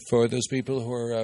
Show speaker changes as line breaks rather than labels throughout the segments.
for those people who are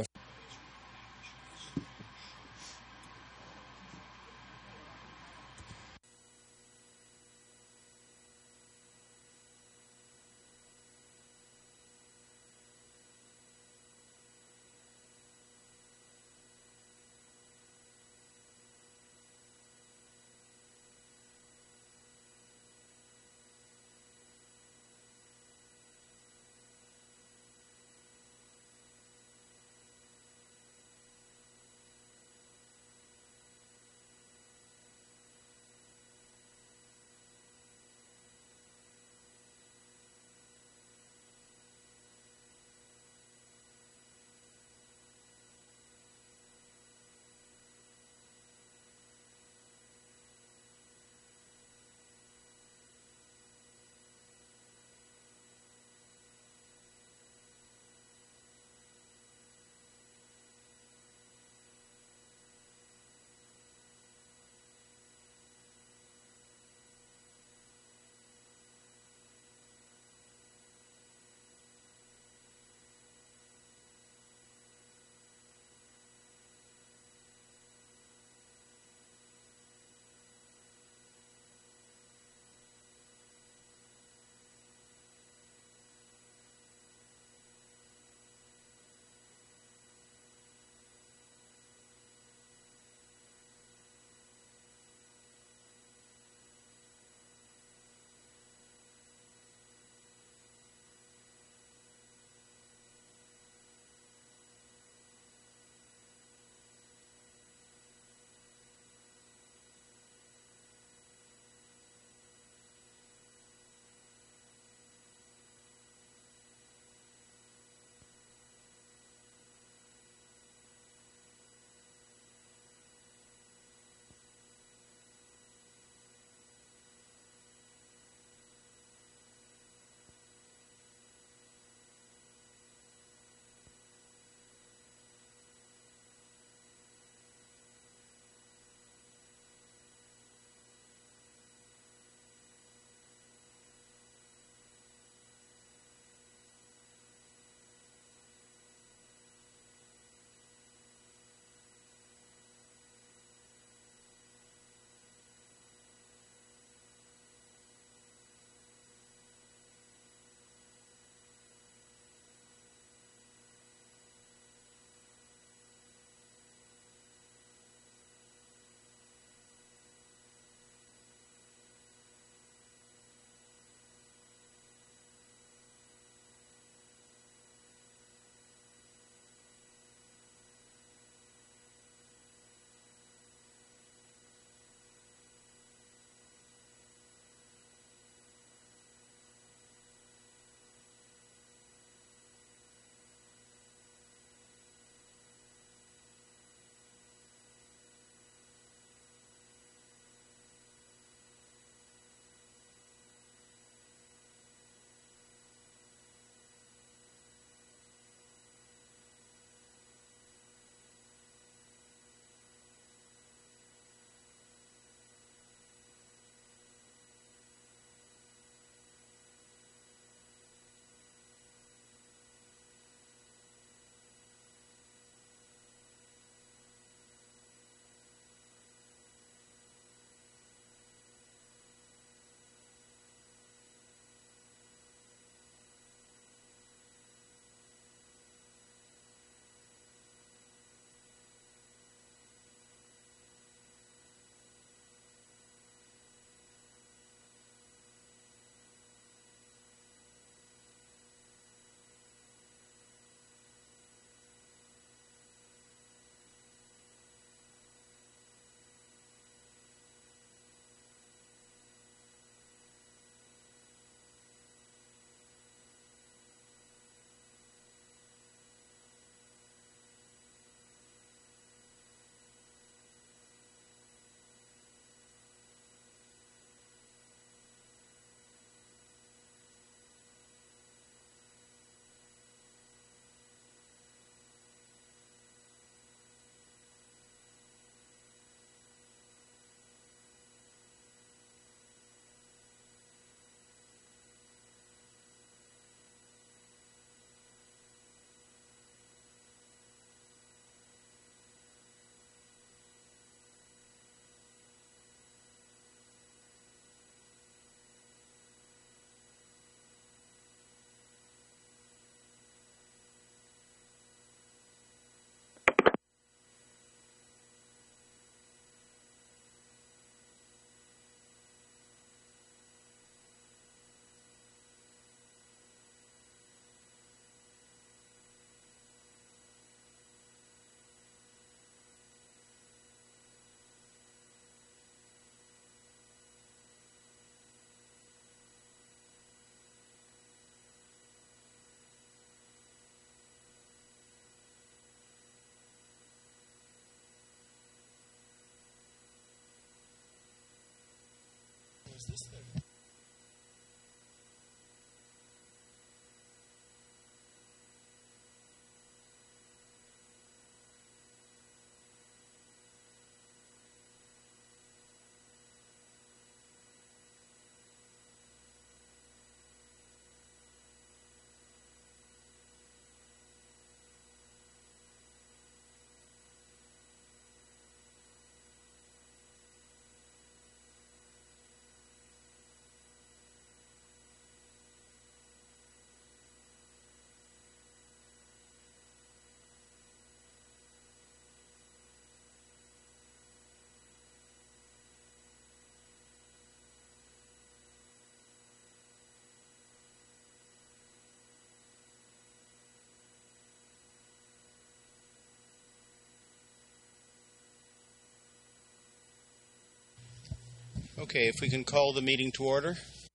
Okay, if we can call the meeting to order.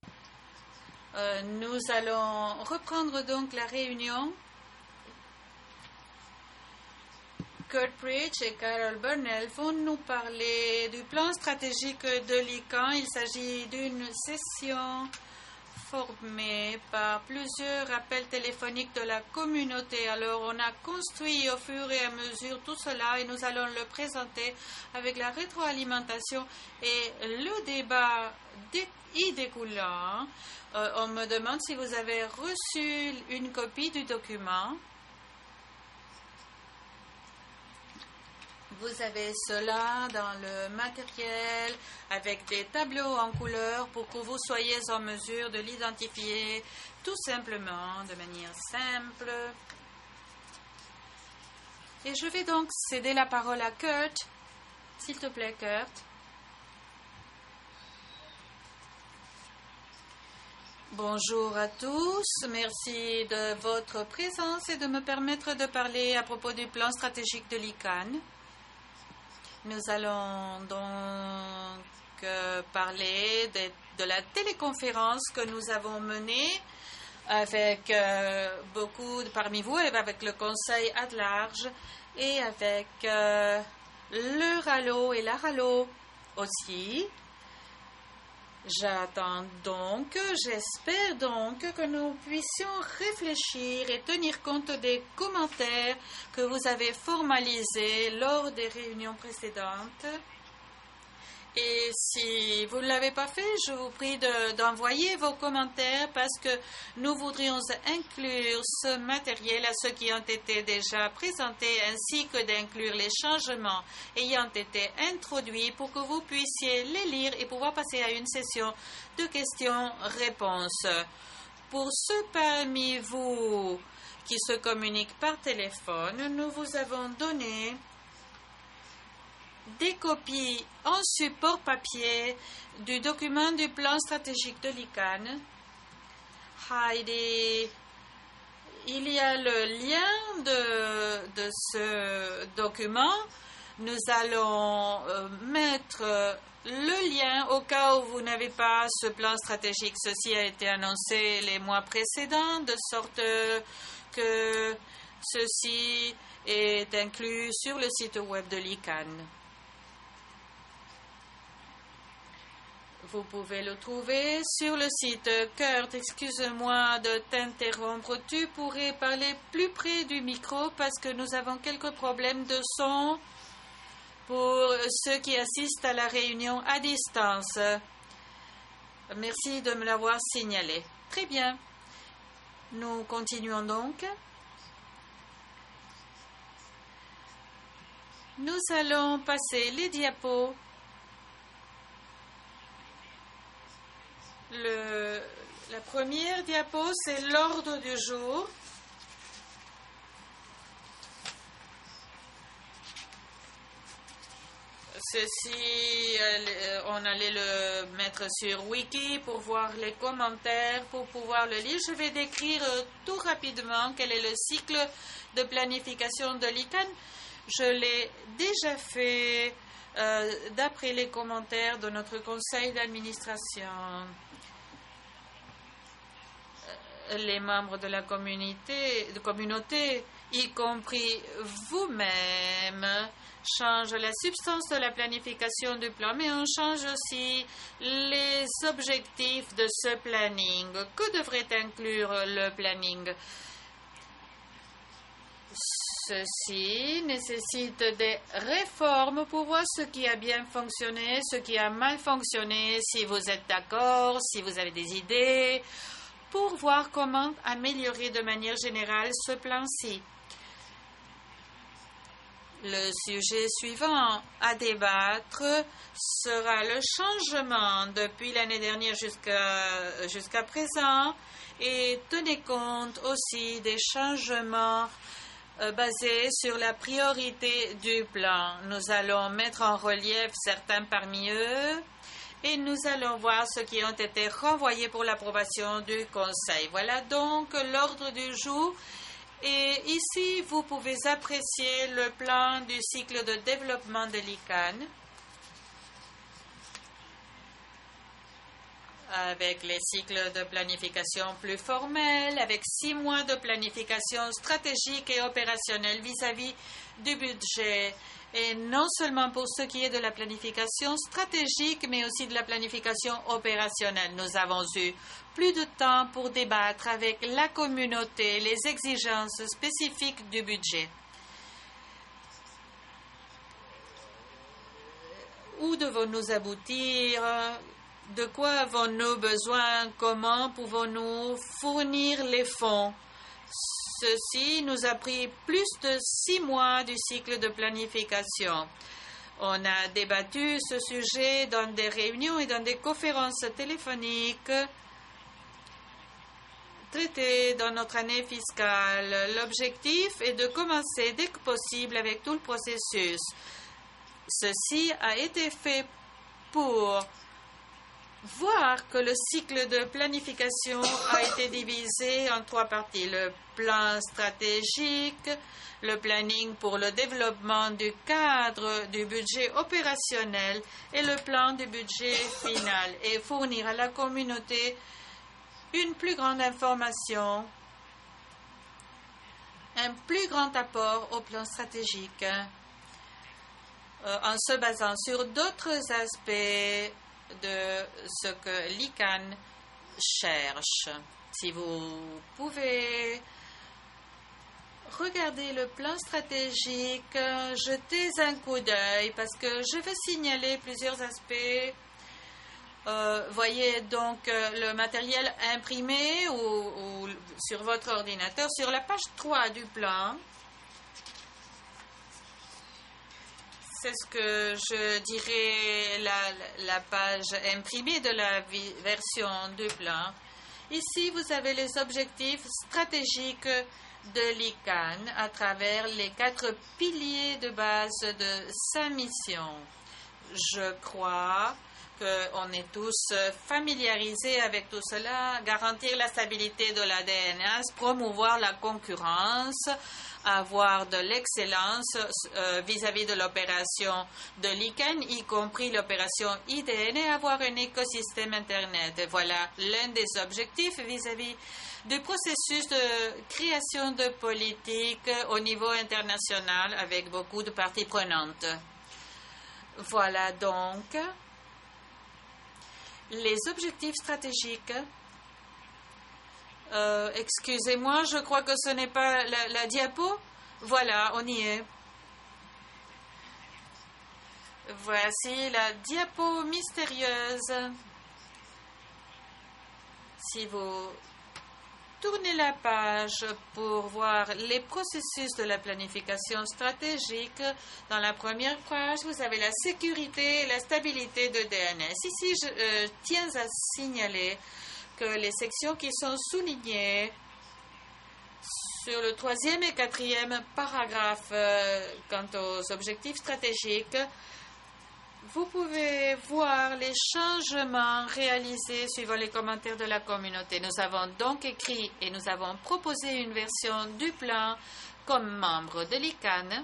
Nous allons reprendre donc la réunion. Kurt Pritch et Carol Burnell vont nous parler du plan stratégique de l'ICANN. Il s'agit d'une session formée par plusieurs appels téléphoniques de la communauté. Alors, on a construit au fur et à mesure tout cela et nous allons le présenter avec la rétroalimentation et le débat y découlant. On me demande si vous avez reçu une copie du document. Vous avez cela dans le matériel avec des tableaux en couleur pour que vous soyez en mesure de l'identifier tout simplement, de manière simple. Et je vais donc céder la parole à Kurt. S'il te plaît, Kurt. Bonjour à tous. Merci de votre présence et de me permettre de parler à propos du plan stratégique de l'ICANN. Nous allons donc parler de la téléconférence que nous avons menée avec beaucoup parmi vous, avec le Conseil à large et avec le RALO et la RALO aussi. J'attends donc, j'espère donc que nous puissions réfléchir et tenir compte des commentaires que vous avez formalisés lors des réunions précédentes. Et si vous ne l'avez pas fait, je vous prie d'envoyer vos commentaires parce que nous voudrions inclure ce matériel à ceux qui ont été déjà présentés ainsi que d'inclure les changements ayant été introduits pour que vous puissiez les lire et pouvoir passer à une session de questions-réponses. Pour ceux parmi vous qui se communiquent par téléphone, nous vous avons donné des copies en support papier du document du plan stratégique de l'ICANN. Heidi, il y a le lien de ce document. Nous allons mettre le lien au cas où vous n'avez pas ce plan stratégique. Ceci a été annoncé les mois précédents, de sorte que ceci est inclus sur le site web de l'ICANN. Vous pouvez le trouver sur le site. Kurt, excuse-moi de t'interrompre. Tu pourrais parler plus près du micro parce que nous avons quelques problèmes de son pour ceux qui assistent à la réunion à distance. Merci de me l'avoir signalé. Très bien. Nous continuons donc. Nous allons passer les diapos. La première diapo, c'est l'ordre du jour. Ceci, on allait le mettre sur Wiki pour voir les commentaires, pour pouvoir le lire. Je vais décrire tout rapidement quel est le cycle de planification de l'ICANN. Je l'ai déjà fait d'après les commentaires de notre conseil d'administration. Les membres de la communauté y compris vous-même, change la substance de la planification du plan, mais on change aussi les objectifs de ce planning. Que devrait inclure le planning? Ceci nécessite des réformes pour voir ce qui a bien fonctionné, ce qui a mal fonctionné, si vous êtes d'accord, si vous avez des idées, pour voir comment améliorer de manière générale ce plan-ci. Le sujet suivant à débattre sera le changement depuis l'année dernière jusqu'à présent et tenez compte aussi des changements basés sur la priorité du plan. Nous allons mettre en relief certains parmi eux et nous allons voir ceux qui ont été renvoyés pour l'approbation du Conseil. Voilà donc l'ordre du jour. Et ici, vous pouvez apprécier le plan du cycle de développement de l'ICANN avec les cycles de planification plus formels, avec 6 mois de planification stratégique et opérationnelle vis-à-vis du budget. Et non seulement pour ce qui est de la planification stratégique, mais aussi de la planification opérationnelle. Nous avons eu plus de temps pour débattre avec la communauté les exigences spécifiques du budget. Où devons-nous aboutir? De quoi avons-nous besoin? Comment pouvons-nous fournir les fonds? Ceci nous a pris plus de 6 mois du cycle de planification. On a débattu ce sujet dans des réunions et dans des conférences téléphoniques traitées dans notre année fiscale. L'objectif est de commencer dès que possible avec tout le processus. Ceci a été fait pour voir que le cycle de planification a été divisé en 3 parties. Le plan stratégique, le planning pour le développement du cadre du budget opérationnel et le plan du budget final, et fournir à la communauté une plus grande information, un plus grand apport au plan stratégique en se basant sur d'autres aspects de ce que l'ICANN cherche. Si vous pouvez regarder le plan stratégique, jetez un coup d'œil parce que je vais signaler plusieurs aspects. Voyez donc le matériel imprimé ou sur votre ordinateur. Sur la page 3 du plan, c'est ce que je dirais la page imprimée de la version du plan. Ici, vous avez les objectifs stratégiques de l'ICANN à travers les 4 piliers de base de sa mission. Je crois qu'on est tous familiarisés avec tout cela. Garantir la stabilité de la DNS, promouvoir la concurrence, avoir de l'excellence vis-à-vis de l'opération de l'ICANN, y compris l'opération IDN, et avoir un écosystème Internet. Et voilà l'un des objectifs vis-à-vis du processus de création de politique au niveau international avec beaucoup de parties prenantes. Voilà donc les objectifs stratégiques. Excusez-moi, je crois que ce n'est pas la diapo. Voilà, on y est. Voici la diapo mystérieuse. Si vous tournez la page pour voir les processus de la planification stratégique, dans la première page, vous avez la sécurité et la stabilité de DNS. Ici, je tiens à signaler que les sections qui sont soulignées sur le 3e et 4e paragraphe quant aux objectifs stratégiques, vous pouvez voir les changements réalisés suivant les commentaires de la communauté. Nous avons donc écrit et nous avons proposé une version du plan comme membre de l'ICANN.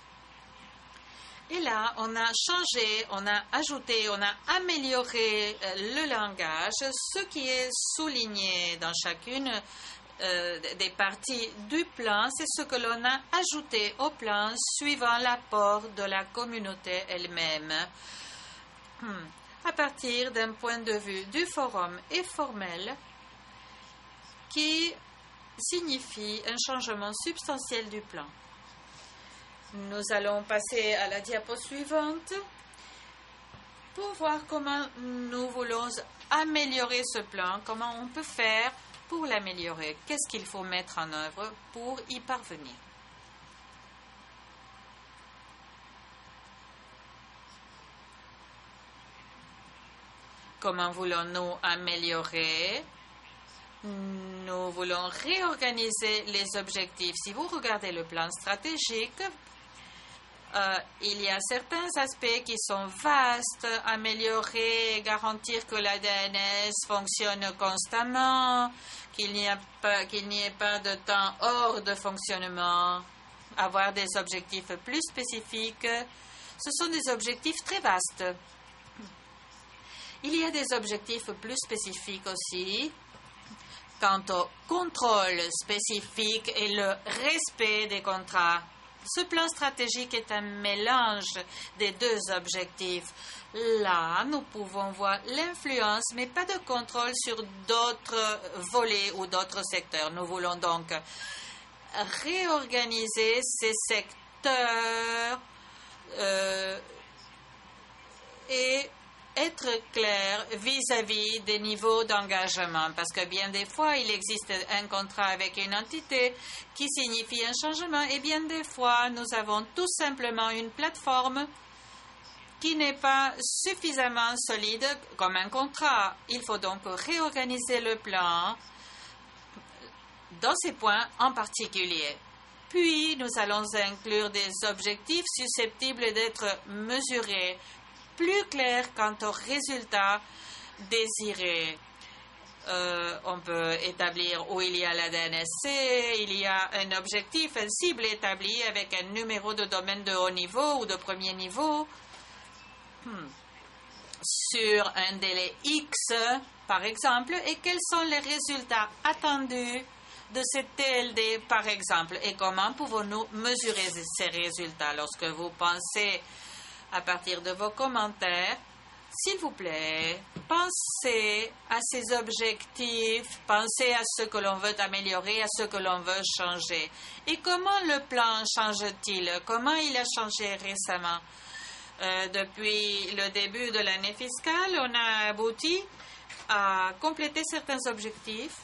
Et là, on a changé, on a ajouté, on a amélioré le langage, ce qui est souligné dans chacune des parties du plan, c'est ce que l'on a ajouté au plan suivant l'apport de la communauté elle-même. À partir d'un point de vue du forum informel qui signifie un changement substantiel du plan. Nous allons passer à la diapo suivante pour voir comment nous voulons améliorer ce plan, comment on peut faire pour l'améliorer, qu'est-ce qu'il faut mettre en œuvre pour y parvenir. Comment voulons-nous améliorer? Nous voulons réorganiser les objectifs. Si vous regardez le plan stratégique, il y a certains aspects qui sont vastes, améliorer, garantir que la DNS fonctionne constamment, qu'il n'y ait pas de temps hors de fonctionnement, avoir des objectifs plus spécifiques. Ce sont des objectifs très vastes. Il y a des objectifs plus spécifiques aussi quant au contrôle spécifique et le respect des contrats. Ce plan stratégique est un mélange des deux objectifs. Là, nous pouvons voir l'influence, mais pas de contrôle sur d'autres volets ou d'autres secteurs. Nous voulons donc réorganiser ces secteurs et être clair vis-à-vis des niveaux d'engagement, parce que bien des fois, il existe un contrat avec une entité qui signifie un changement, et bien des fois, nous avons tout simplement une plateforme qui n'est pas suffisamment solide comme un contrat. Il faut donc réorganiser le plan dans ces points en particulier. Puis, nous allons inclure des objectifs susceptibles d'être mesurés, plus clair quant aux résultats désirés. On peut établir où il y a la DNSC, il y a un objectif, une cible établie avec un numéro de domaine de haut niveau ou de premier niveau sur un délai X, par exemple, et quels sont les résultats attendus de cette TLD, par exemple, et comment pouvons-nous mesurer ces résultats. Lorsque vous pensez à partir de vos commentaires, s'il vous plaît, pensez à ces objectifs, pensez à ce que l'on veut améliorer, à ce que l'on veut changer. Et comment le plan change-t-il? Comment il a changé récemment? Depuis le début de l'année fiscale, on a abouti à compléter certains objectifs.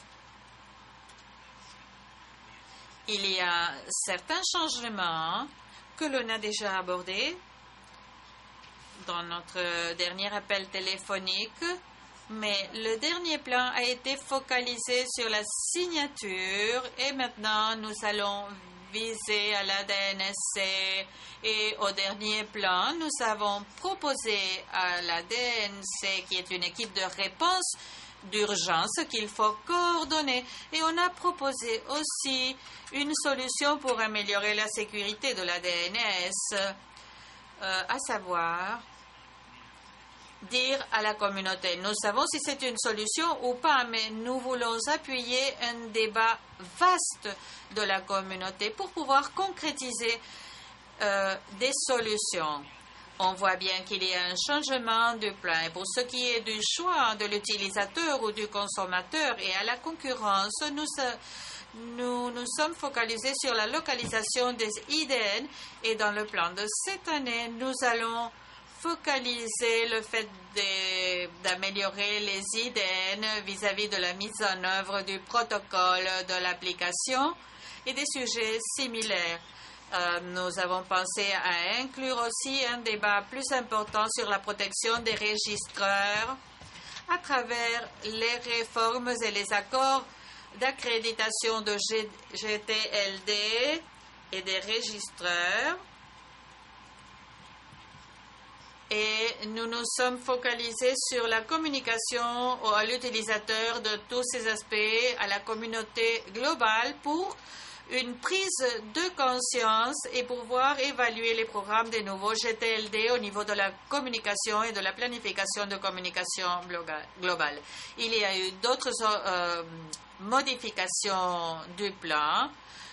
Il y a certains changements que l'on a déjà abordés dans notre dernier appel téléphonique, mais le dernier plan a été focalisé sur la signature et maintenant nous allons viser à la DNSC et au dernier plan, nous avons proposé à la DNC, qui est une équipe de réponse d'urgence qu'il faut coordonner, et on a proposé aussi une solution pour améliorer la sécurité de la DNS, à savoir dire à la communauté, nous savons si c'est une solution ou pas, mais nous voulons appuyer un débat vaste de la communauté pour pouvoir concrétiser des solutions. On voit bien qu'il y a un changement du plan. Et pour ce qui est du choix de l'utilisateur ou du consommateur et à la concurrence, nous sommes focalisés sur la localisation des IDN, et dans le plan de cette année, nous allons focaliser le fait d'améliorer les IDN vis-à-vis de la mise en œuvre du protocole de l'application et des sujets similaires. Nous avons pensé à inclure aussi un débat plus important sur la protection des registreurs à travers les réformes et les accords d'accréditation de GTLD et des registreurs. Et nous nous sommes focalisés sur la communication à l'utilisateur de tous ces aspects à la communauté globale pour une prise de conscience et pouvoir évaluer les programmes des nouveaux GTLD au niveau de la communication et de la planification de communication globale. Il y a eu d'autres modifications du plan.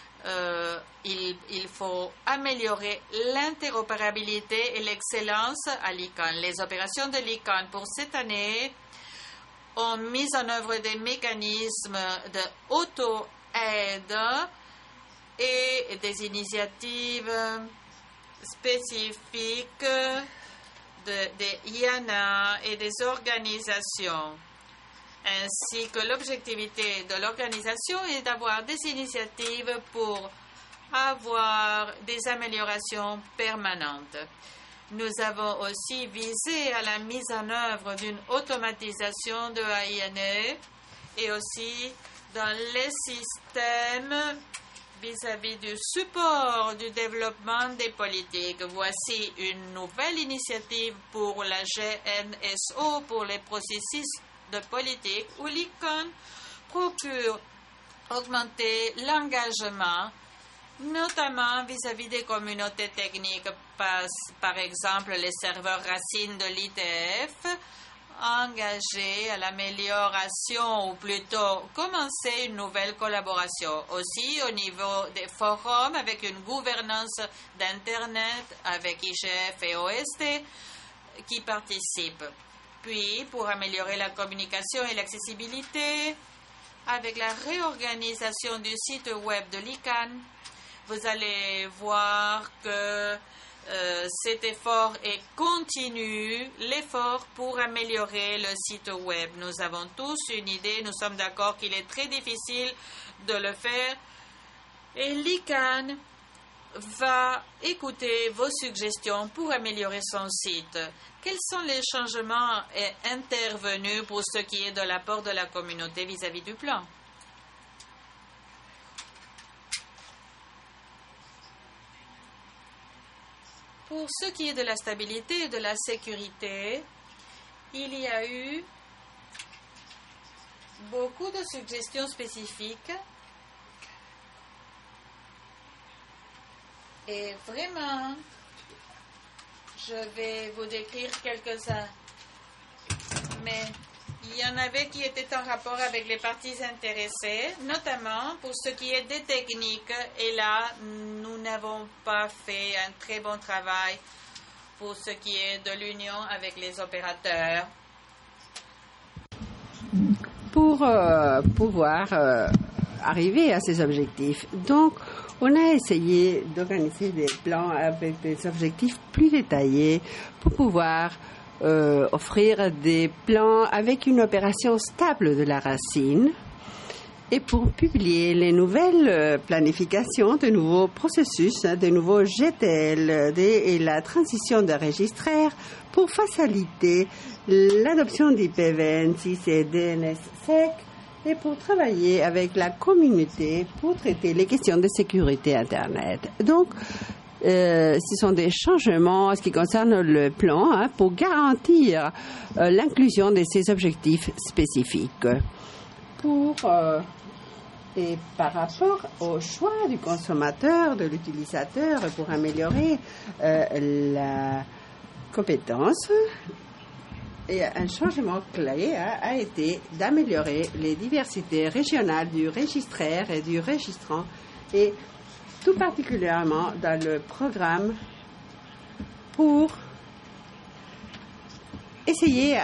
Il faut améliorer l'interopérabilité et l'excellence à l'ICANN. Les opérations de l'ICANN pour cette année ont mis en œuvre des mécanismes de auto-aide et des initiatives spécifiques des IANA et des organisations, ainsi que l'objectivité de l'organisation est d'avoir des initiatives pour avoir des améliorations permanentes. Nous avons aussi visé à la mise en œuvre d'une automatisation de AINE et aussi dans les systèmes vis-à-vis du support du développement des politiques. Voici une nouvelle initiative pour la GNSO pour les processus de politique où l'ICANN procure augmenter l'engagement, notamment vis-à-vis des communautés techniques, par exemple les serveurs racines de l'ITF, engagés à l'amélioration ou plutôt commencer une nouvelle collaboration. Aussi au niveau des forums avec une gouvernance d'Internet avec IGF et OST qui participent. Puis pour améliorer la communication et l'accessibilité avec la réorganisation du site web de l'ICANN, vous allez voir que cet effort est continu, l'effort pour améliorer le site web. Nous avons tous une idée, nous sommes d'accord qu'il est très difficile de le faire et l'ICANN va écouter vos suggestions pour améliorer son site. Quels sont les changements intervenus pour ce qui est de l'apport de la communauté vis-à-vis du plan? Pour ce qui est de la stabilité et de la sécurité, il y a eu beaucoup de suggestions spécifiques et vraiment, je vais vous décrire quelques-uns, mais il y en avait qui étaient en rapport avec les parties intéressées, notamment pour ce qui est des techniques. Et là, nous n'avons pas fait un très bon travail pour ce qui est de l'union avec les opérateurs.
Pour pouvoir arriver à ces objectifs. Donc, on a essayé d'organiser des plans avec des objectifs plus détaillés pour pouvoir offrir des plans avec une opération stable de la racine et pour publier les nouvelles planifications de nouveaux processus, de nouveaux GTL et la transition de registraires pour faciliter l'adoption d'IPv6 et DNSSEC et pour travailler avec la communauté pour traiter les questions de sécurité Internet. Donc, ce sont des changements en ce qui concerne le plan pour garantir l'inclusion de ces objectifs spécifiques. Et par rapport au choix du consommateur, de l'utilisateur, pour améliorer la compétence, et un changement clé a été d'améliorer les diversités régionales du registraire et du registrant, et tout particulièrement dans le programme pour essayer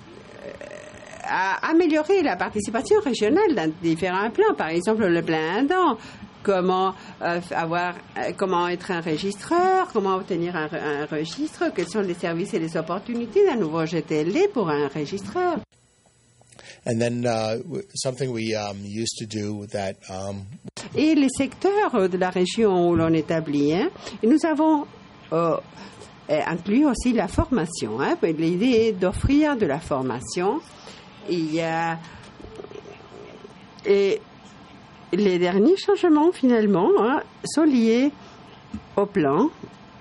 à améliorer la participation régionale dans différents plans. Par exemple, le plan indant, comment être un registreur, comment obtenir un registre, quels sont les services et les opportunités d'un nouveau GTLD pour un registreur.
And then something we used to do that.
Et les secteurs de la région où l'on établit, et nous avons inclus aussi la formation. L'idée d'offrir de la formation. Il y a et les derniers changements finalement sont liés au plan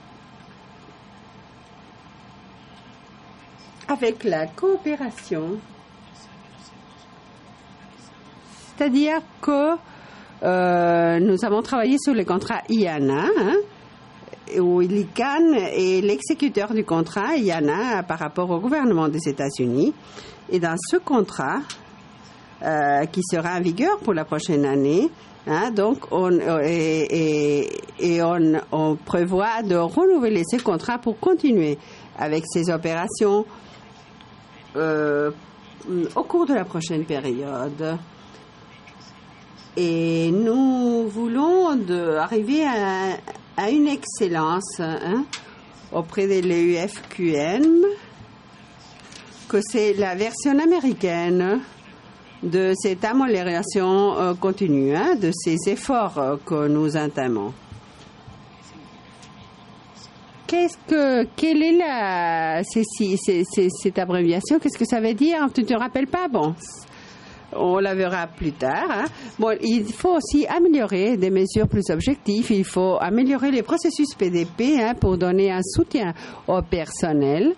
avec la coopération. C'est-à-dire que nous avons travaillé sur le contrat IANA, où l'ICANN est l'exécuteur du contrat IANA par rapport au gouvernement des États-Unis. Et dans ce contrat, qui sera en vigueur pour la prochaine année, donc on prévoit de renouveler ces contrats pour continuer avec ces opérations au cours de la prochaine période. Et nous voulons arriver à une excellence auprès de l'EUFQM, que c'est la version américaine de cette amélioration continue, de ces efforts que nous entamons. Quelle est cette abréviation? Qu'est-ce que ça veut dire? Tu ne te rappelles pas? Bon, on la verra plus tard. Bon, il faut aussi améliorer des mesures plus objectives. Il faut améliorer les processus PDP pour donner un soutien au personnel.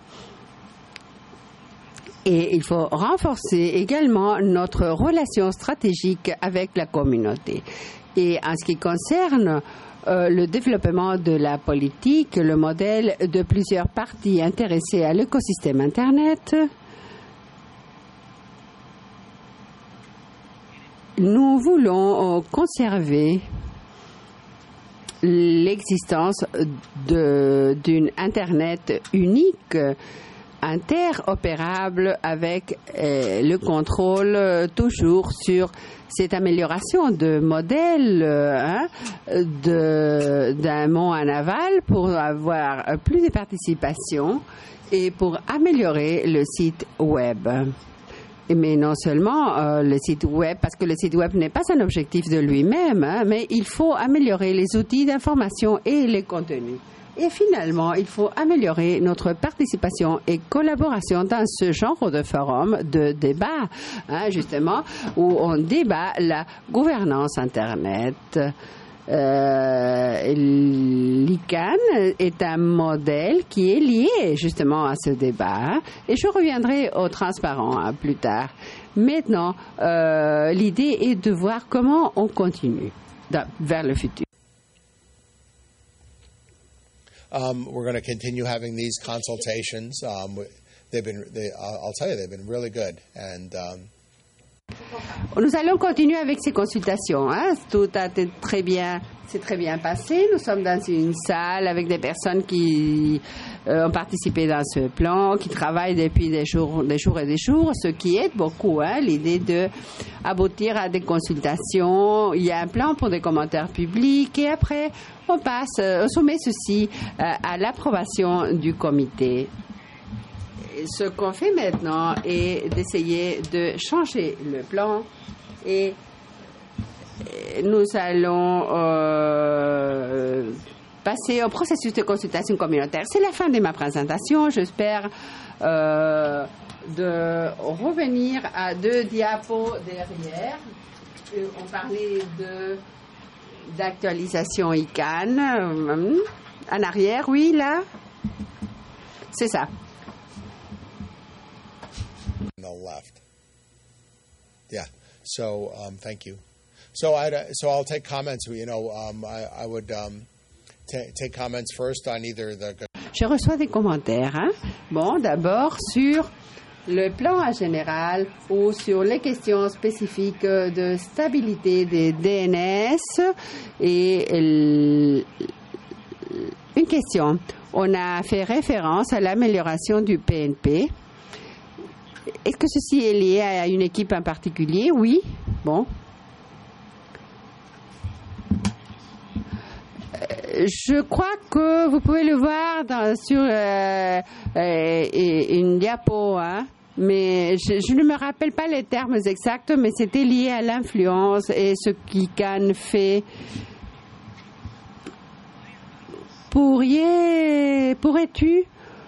Et il faut renforcer également notre relation stratégique avec la communauté. Et en ce qui concerne le développement de la politique, le modèle de plusieurs parties intéressées à l'écosystème Internet, nous voulons conserver l'existence d'une Internet unique, interopérable, avec le contrôle toujours sur cette amélioration de modèle d'un mont en aval pour avoir plus de participation et pour améliorer le site web. Mais non seulement le site web, parce que le site web n'est pas un objectif de lui-même, mais il faut améliorer les outils d'information et les contenus. Et finalement, il faut améliorer notre participation et collaboration dans ce genre de forum de débat, justement, où on débat la gouvernance Internet. L'ICANN est un modèle qui est lié justement à ce débat, et je reviendrai au transparent plus tard. Maintenant, l'idée est de voir comment on continue vers le futur.
We're going to continue having these consultations. I'll tell you, they've been really good. And
nous allons continuer avec ces consultations. Tout a été très bien passé. Nous sommes dans une salle avec des personnes qui ont participé dans ce plan, qui travaillent depuis des jours et des jours, ce qui aide beaucoup. L'idée d'aboutir à des consultations. Il y a un plan pour des commentaires publics et après, on soumet ceci à l'approbation du comité. Ce qu'on fait maintenant est d'essayer de changer le plan et nous allons passer au processus de consultation communautaire. C'est la fin de ma présentation. J'espère de revenir à 2 diapos derrière. On parlait d'actualisation ICANN. En arrière, oui, là. C'est ça.
on the left. Yeah. So thank you. So I'll take comments. I would take comments first on either the.
Je reçois des commentaires. Bon, d'abord sur le plan en général ou sur les questions spécifiques de stabilité des DNS et une question. On a fait référence à l'amélioration du PNP. Est-ce que ceci est lié à une équipe en particulier? Oui. Bon. Je crois que vous pouvez le voir sur une diapo, mais je ne me rappelle pas les termes exacts, mais c'était lié à l'influence et ce qu'ICANN fait. Pourrais-tu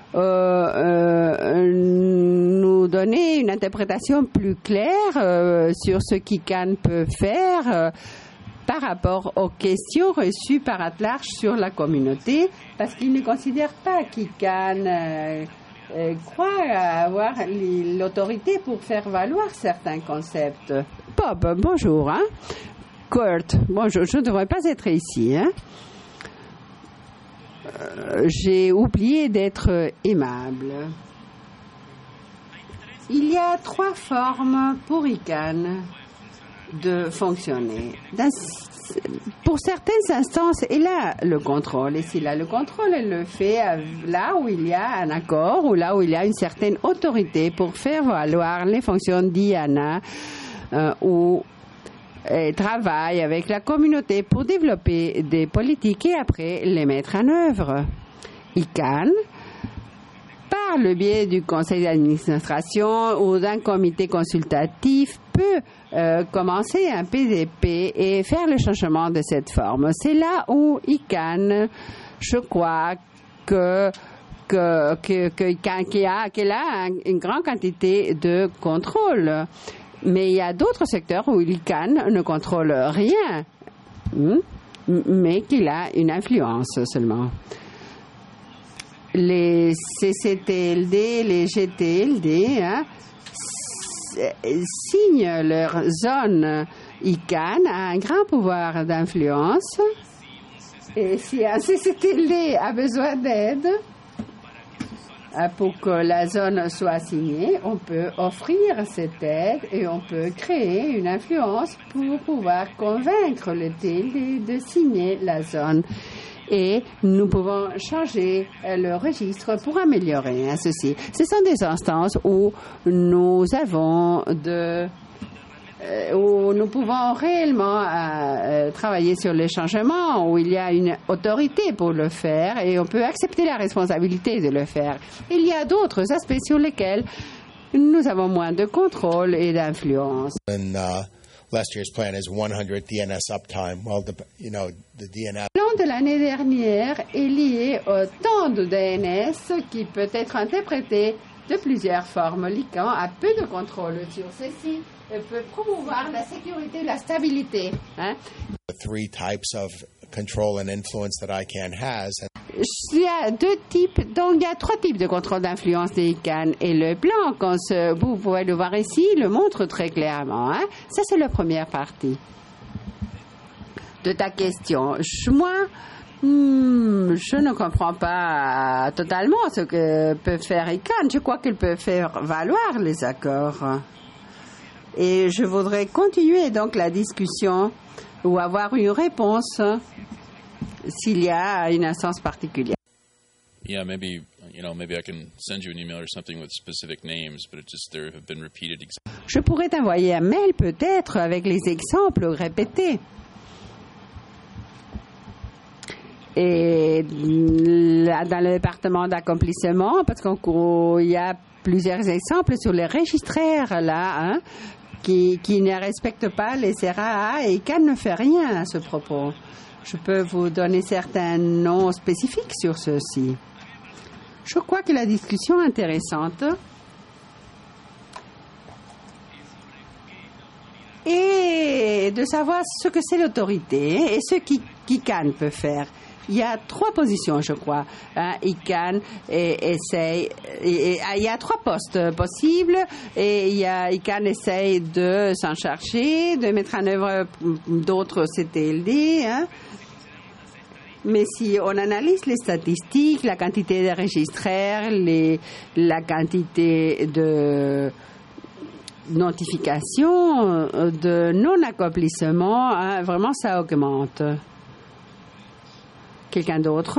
nous donner une interprétation plus claire sur ce qu'ICANN peut faire par rapport aux questions reçues par At-Large sur la communauté, parce qu'ils ne considèrent pas qu'ICANN croit avoir l'autorité pour faire valoir certains concepts. Bob, bonjour. Kurt, bon, je ne devrais pas être ici, hein. J'ai oublié d'être aimable. Il y a 3 formes pour ICANN de fonctionner. Pour certaines instances, elle a le contrôle. Et s'il a le contrôle, elle le fait là où il y a un accord ou là où il y a une certaine autorité pour faire valoir les fonctions d'IANA ou travaille avec la communauté pour développer des politiques et après les mettre en œuvre. ICANN, par le biais du conseil d'administration ou d'un comité consultatif, peut commencer un PDP et faire le changement de cette forme. C'est là où ICANN, je crois qu'elle a une grande quantité de contrôle. Mais il y a d'autres secteurs où ICANN ne contrôle rien, mais qu'il a une influence seulement. Les CCTLD, les GTLD, signent leur zone. ICANN a un grand pouvoir d'influence. Et si un CCTLD a besoin d'aide pour que la zone soit signée, on peut offrir cette aide et on peut créer une influence pour pouvoir convaincre le TLD de signer la zone. Et nous pouvons changer le registre pour améliorer ceci. Ce sont des instances où nous avons où nous pouvons réellement travailler sur les changements, où il y a une autorité pour le faire et on peut accepter la responsabilité de le faire. Il y a d'autres aspects sur lesquels nous avons moins de contrôle et d'influence.
Last year's plan is 100 DNS uptime. Well, the DNS.
Le plan de l'année dernière est lié au temps de DNS qui peut être interprété de plusieurs formes. l'ICANN a peu de contrôle sur ceci et peut promouvoir la sécurité et la stabilité.
The 3 types of control and influence that ICANN has.
Il y a 2 types, donc il y a 3 types de contrôle d'influence des ICANN. Et le plan, vous pouvez le voir ici, le montre très clairement. Ça, c'est la première partie de ta question. Moi, je ne comprends pas totalement ce que peut faire ICANN. Je crois qu'il peut faire valoir les accords. Et je voudrais continuer donc la discussion ou avoir une réponse s'il y a une instance particulière.
Yeah, maybe I can send you an email or something with specific names, but there have been repeated examples.
Je pourrais t'envoyer un mail peut-être avec les exemples répétés. Et là, dans le département d'accomplissement, parce qu'il y a plusieurs exemples sur les registraires là, qui ne respectent pas les RAA et ICANN ne fait rien à ce propos. Je peux vous donner certains noms spécifiques sur ceci. Je crois que la discussion est intéressante. Et de savoir ce que c'est l'autorité et ce qu'ICANN peut faire. Il y a 3 positions, je crois. ICANN essaye. Il y a 3 postes possibles et ICANN essaye de s'en charger, de mettre en œuvre d'autres CTLD. Mais si on analyse les statistiques, la quantité de registraires, la quantité de notifications, de non-accomplissement, vraiment ça augmente. Quelqu'un d'autre?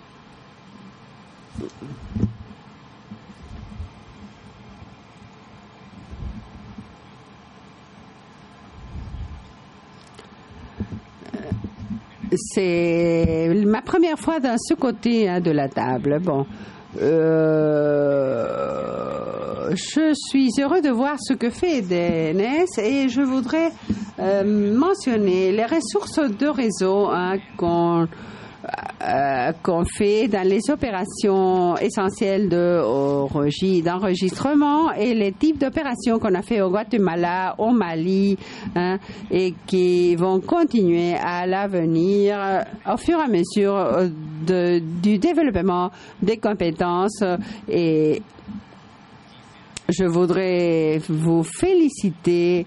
C'est ma première fois dans ce côté de la table. Bon, je suis heureux de voir ce que fait DNS et je voudrais mentionner les ressources de réseau qu'on fait dans les opérations essentielles d'enregistrement et les types d'opérations qu'on a fait au Guatemala, au Mali, et qui vont continuer à l'avenir au fur et à mesure du développement des compétences et je voudrais vous féliciter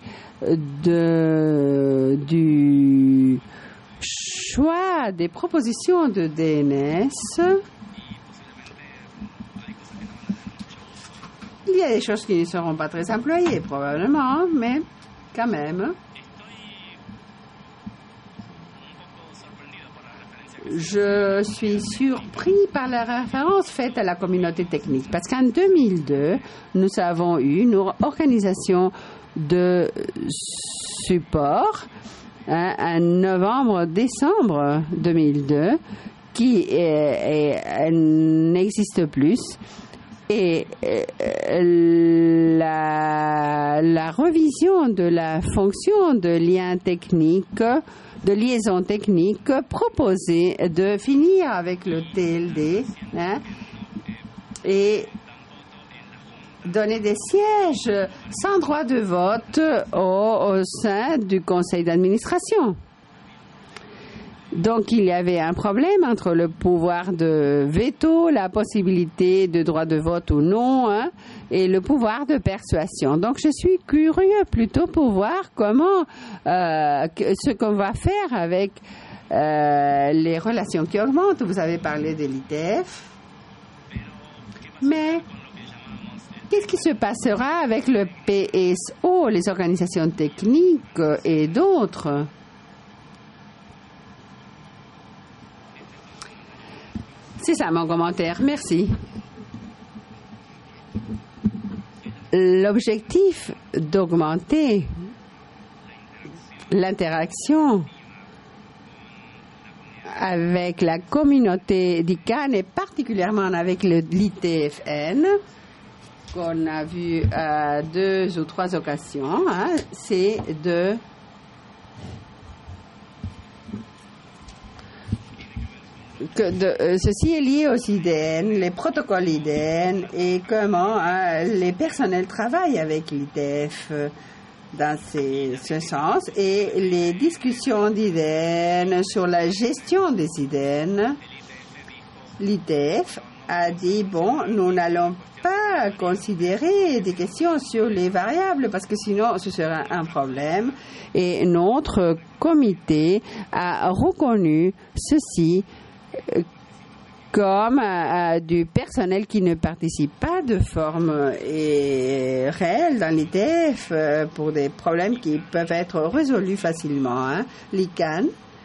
du choix des propositions de DNS. Il y a des choses qui ne seront pas très employées, probablement, mais quand même. Je suis surpris par la référence faite à la communauté technique, parce qu'en 2002, nous avons eu une organisation de support en novembre-décembre 2002 qui n'existe plus. Et la revision de la fonction de lien technique, de liaison technique, proposait de finir avec le TLD et donner des sièges sans droit de vote au sein du conseil d'administration. Donc, il y avait un problème entre le pouvoir de veto, la possibilité de droit de vote ou non, et le pouvoir de persuasion. Donc, je suis curieux plutôt pour voir comment, ce qu'on va faire avec les relations qui augmentent. Vous avez parlé de l'ITF, mais qu'est-ce qui se passera avec le PSO, les organisations techniques et d'autres? C'est ça mon commentaire. Merci. L'objectif d'augmenter l'interaction avec la communauté d'ICANN et particulièrement avec l'ITFN, qu'on a vu à 2 ou 3 occasions, c'est de ceci est lié aux IDN, les protocoles IDN et comment les personnels travaillent avec l'ITF dans ce sens et les discussions d'IDN sur la gestion des IDN. L'ITF a dit, bon, nous n'allons pas considérer des questions sur les variables parce que sinon ce sera un problème et notre comité a reconnu ceci comme du personnel qui ne participe pas de forme réelle dans l'ITF pour des problèmes qui peuvent être résolus facilement. L'ICANN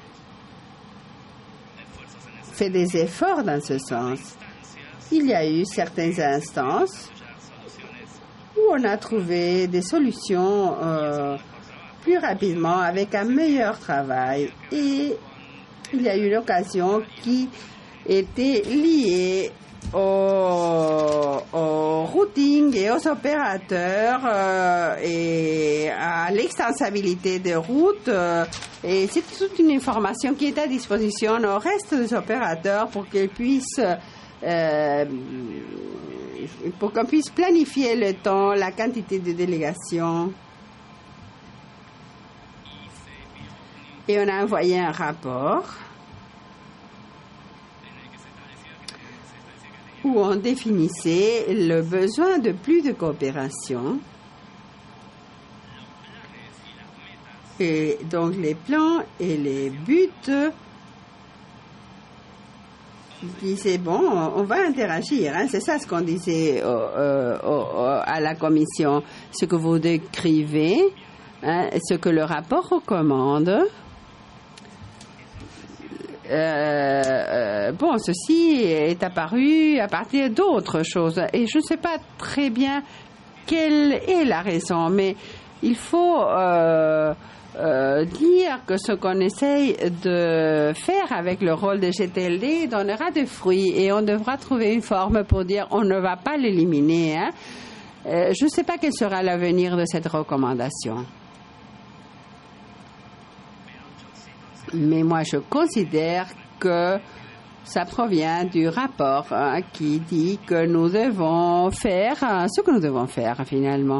fait des efforts dans ce sens. Il y a eu certaines instances où on a trouvé des solutions plus rapidement avec un meilleur travail et il y a eu une occasion qui était liée au routing et aux opérateurs et à l'extensibilité des routes. Et c'est toute une information qui est à disposition au reste des opérateurs pour qu'ils puissent pour qu'on puisse planifier le temps, la quantité de délégations. Et on a envoyé un rapport où on définissait le besoin de plus de coopération. Et donc les plans et les buts disaient, bon, on va interagir. C'est ça ce qu'on disait à la commission. Ce que vous décrivez, ce que le rapport recommande. Bon, ceci est apparu à partir d'autres choses et je ne sais pas très bien quelle est la raison, mais il faut dire que ce qu'on essaye de faire avec le rôle de GTLD donnera des fruits et on devra trouver une forme pour dire on ne va pas l'éliminer. Je ne sais pas quel sera l'avenir de cette recommandation. Mais moi, je considère que ça provient du rapport qui dit que nous devons faire ce que nous devons faire finalement.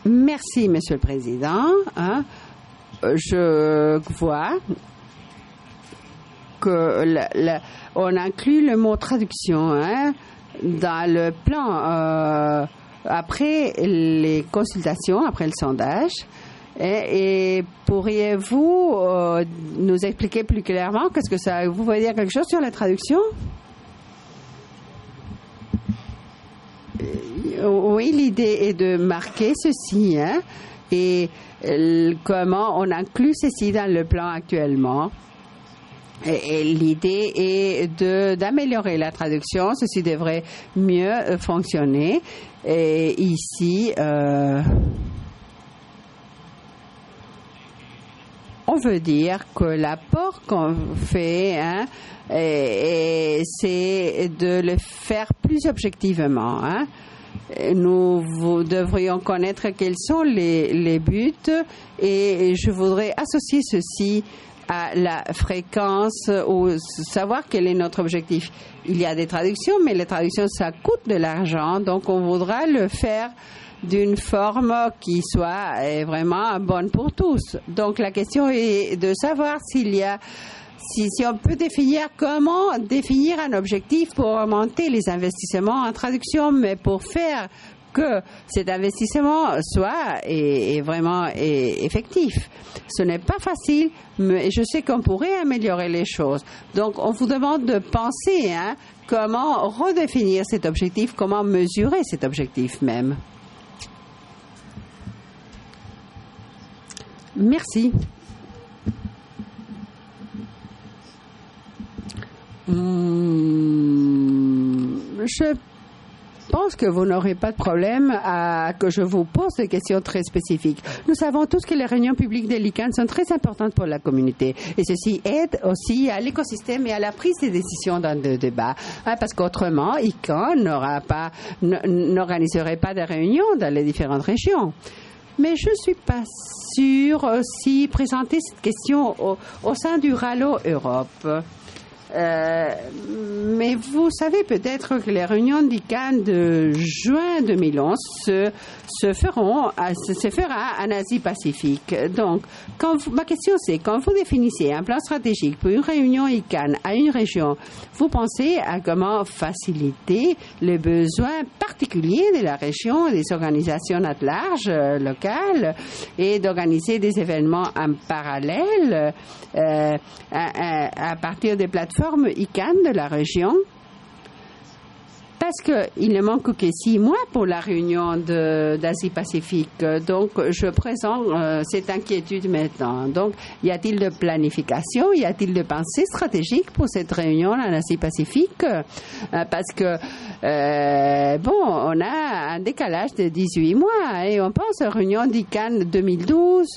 Merci, Monsieur le Président. Je vois que on inclut le mot traduction dans le plan après les consultations, après le sondage. Et pourriez-vous nous expliquer plus clairement qu'est-ce que ça... Vous voulez dire quelque chose sur la traduction? Oui, l'idée est de marquer ceci, et comment on inclut ceci dans le plan actuellement. Et l'idée est d'améliorer la traduction. Ceci devrait mieux fonctionner. Et ici, on veut dire que l'apport qu'on fait, c'est de le faire plus objectivement. Nous devrions connaître quels sont les buts, et je voudrais associer ceci à la fréquence ou savoir quel est notre objectif. Il y a des traductions, mais les traductions, ça coûte de l'argent, donc on voudra le faire d'une forme qui soit vraiment bonne pour tous. Donc la question est de savoir si on peut comment définir un objectif pour augmenter les investissements en traduction, mais pour faire que cet investissement soit vraiment effectif. Ce n'est pas facile, mais je sais qu'on pourrait améliorer les choses. Donc, on vous demande de penser comment redéfinir cet objectif, comment mesurer cet objectif même. Merci. Je pense que vous n'aurez pas de problème à que je vous pose des questions très spécifiques. Nous savons tous que les réunions publiques de l'ICANN sont très importantes pour la communauté, et ceci aide aussi à l'écosystème et à la prise de décisions dans le débat. Parce qu'autrement, ICANN n'organiserait pas de réunions dans les différentes régions. Mais je ne suis pas sûre si présenter cette question au sein du RALO Europe. Mais vous savez peut-être que les réunions d'ICANN de juin 2011 se fera en Asie-Pacifique. Donc, ma question c'est, quand vous définissez un plan stratégique pour une réunion ICANN à une région, vous pensez à comment faciliter les besoins particuliers de la région, des organisations à large, locales, et d'organiser des événements en parallèle à partir des plateformes ICANN de la région, parce qu'il ne manque que 6 mois pour la réunion d'Asie-Pacifique. Donc, je présente cette inquiétude maintenant. Donc, y a-t-il de planification, y a-t-il de pensée stratégique pour cette réunion en Asie-Pacifique? Parce que, on a un décalage de 18 mois et on pense aux réunions d'ICANN 2012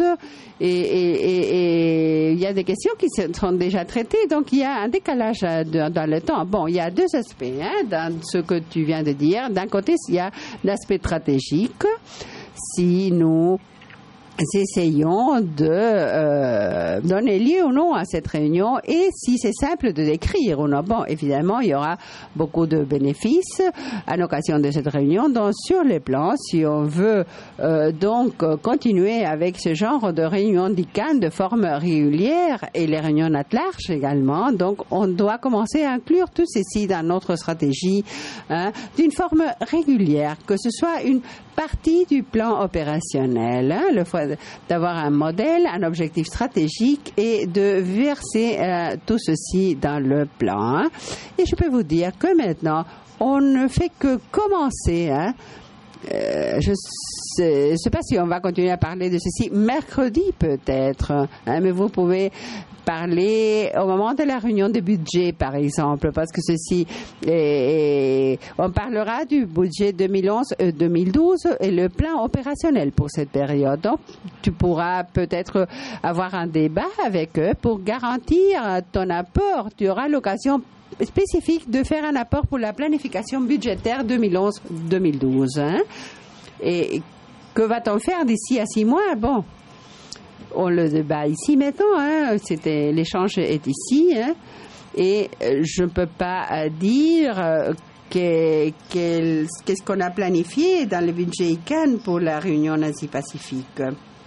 et il y a des questions qui sont déjà traitées. Donc, il y a un décalage dans le temps. Bon, il y a 2 aspects dans ce que tu viens de dire. D'un côté, il y a l'aspect stratégique. Si nous essayons de donner lieu ou non à cette réunion, et si c'est simple de décrire ou non. Bon, évidemment, il y aura beaucoup de bénéfices à l'occasion de cette réunion. Donc, sur les plans, si on veut continuer avec ce genre de réunion d'ICANN de forme régulière et les réunions à large également, donc on doit commencer à inclure tout ceci dans notre stratégie d'une forme régulière, que ce soit une partie du plan opérationnel, le fait d'avoir un modèle, un objectif stratégique et de verser tout ceci dans le plan. Et je peux vous dire que maintenant, on ne fait que commencer. Je ne sais pas si on va continuer à parler de ceci mercredi peut-être, mais vous pouvez parler au moment de la réunion de budget, par exemple, parce que ceci on parlera du budget 2011-2012 et le plan opérationnel pour cette période. Donc, tu pourras peut-être avoir un débat avec eux pour garantir ton apport. Tu auras l'occasion spécifique de faire un apport pour la planification budgétaire 2011-2012. Et que va-t-on faire d'ici à 6 mois? Bon, on le débat ici maintenant. L'échange est ici. Et je ne peux pas dire qu'est-ce qu'on a planifié dans le budget ICANN pour la réunion Asie-Pacifique?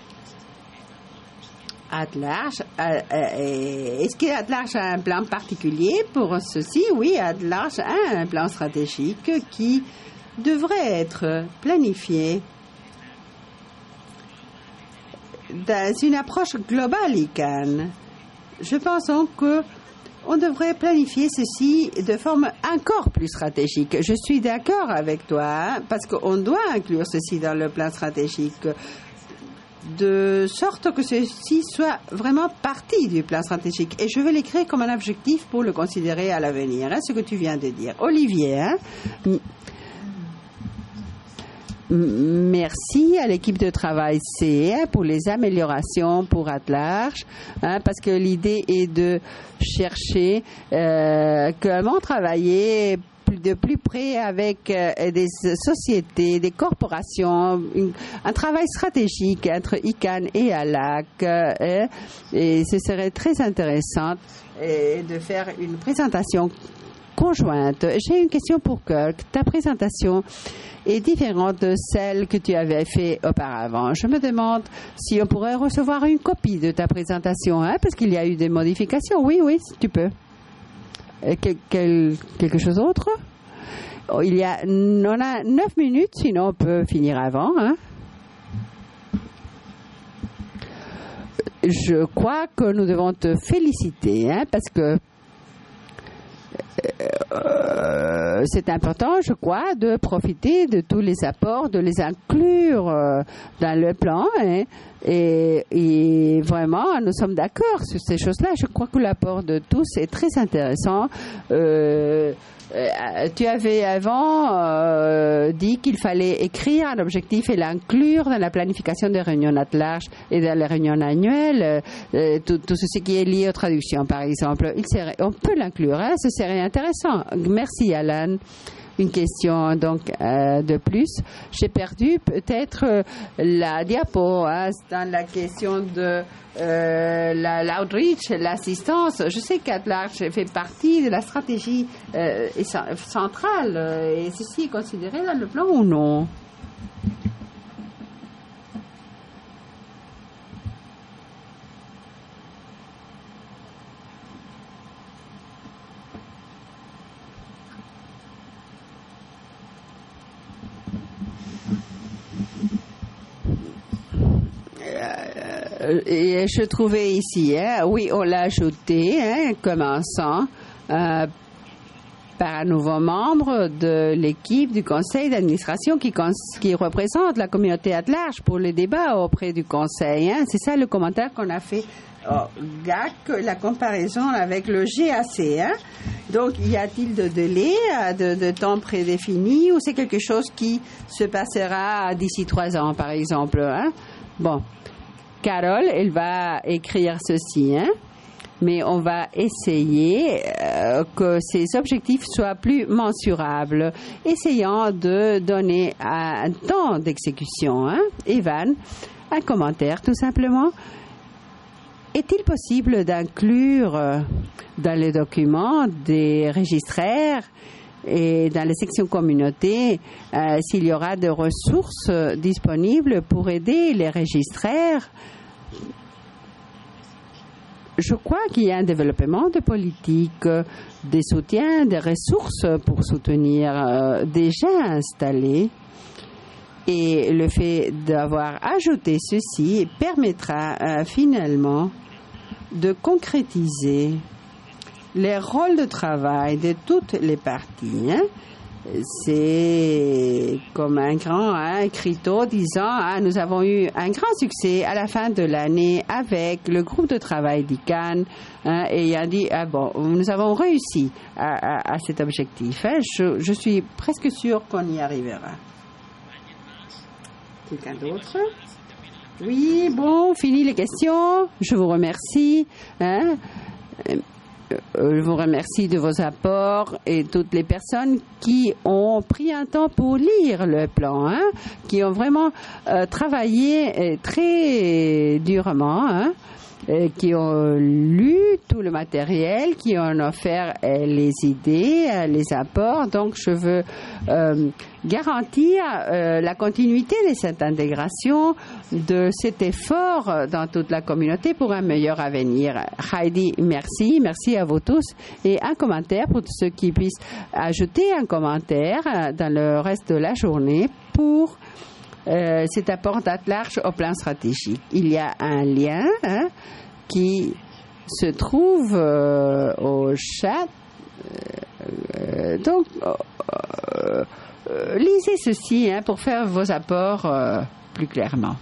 AdLarge, est-ce que AdLarge a un plan particulier pour ceci? Oui, AdLarge a un plan stratégique qui devrait être planifié dans une approche globale ICANN. Je pense donc qu'on devrait planifier ceci de forme encore plus stratégique. Je suis d'accord avec toi, parce qu'on doit inclure ceci dans le plan stratégique, de sorte que ceci soit vraiment partie du plan stratégique. Et je vais l'écrire comme un objectif pour le considérer à l'avenir, ce que tu viens de dire. Olivier, merci à l'équipe de travail C pour les améliorations pour AdLarge, parce que l'idée est de chercher comment travailler de plus près avec des sociétés, des corporations, un travail stratégique entre ICANN et ALAC. Et ce serait très intéressant de faire une présentation conjointe. J'ai une question pour Kirk. Ta présentation est différente de celle que tu avais fait auparavant. Je me demande si on pourrait recevoir une copie de ta présentation, parce qu'il y a eu des modifications. Oui, tu peux. Quelque chose d'autre? On a 9 minutes, sinon on peut finir avant. Je crois que nous devons te féliciter, parce que c'est important, je crois, de profiter de tous les apports, de les inclure dans le plan. Et vraiment, nous sommes d'accord sur ces choses-là. Je crois que l'apport de tous est très intéressant. Tu avais avant dit qu'il fallait écrire un objectif et l'inclure dans la planification des réunions AdLarge et dans les réunions annuelles, tout ce qui est lié aux traductions, par exemple. On peut l'inclure, ce serait intéressant. Merci, Alan. Une question donc de plus. J'ai perdu peut-être la diapo dans la question de l'outreach, l'assistance. Je sais qu'AdLarge fait partie de la stratégie centrale. Et ceci est considéré dans le plan ou non? Et je trouvais ici, oui, on l'a ajouté, commençant par un nouveau membre de l'équipe du conseil d'administration qui représente la communauté AdLarge pour les débats auprès du conseil. C'est ça le commentaire qu'on a fait au GAC, la comparaison avec le GAC. Donc, y a-t-il de délai, de temps prédéfini, ou c'est quelque chose qui se passera d'ici 3 ans, par exemple? Bon. Carole, elle va écrire ceci, mais on va essayer que ces objectifs soient plus mensurables, essayant de donner un temps d'exécution. Evan, un commentaire tout simplement. Est-il possible d'inclure dans les documents des registraires et dans les sections communauté, s'il y aura des ressources disponibles pour aider les registraires? Je crois qu'il y a un développement de politique, des soutiens, des ressources pour soutenir déjà installés. Et le fait d'avoir ajouté ceci permettra finalement de concrétiser les rôles de travail de toutes les parties. C'est comme un grand écriteau disant nous avons eu un grand succès à la fin de l'année avec le groupe de travail d'ICANN, et il a dit nous avons réussi à cet objectif. Je suis presque sûre qu'on y arrivera. Quelqu'un d'autre? Oui, bon, fini les questions. Je vous remercie. Je vous remercie de vos apports et toutes les personnes qui ont pris un temps pour lire le plan, qui ont vraiment travaillé très durement. qui ont lu tout le matériel, qui ont offert les idées, les apports. Donc, je veux garantir la continuité de cette intégration, de cet effort dans toute la communauté pour un meilleur avenir. Heidi, merci. Merci à vous tous. Et un commentaire pour tous ceux qui puissent ajouter un commentaire dans le reste de la journée pour cet apport large au plan stratégique. Il y a un lien qui se trouve au chat. Donc, lisez ceci pour faire vos apports plus clairement.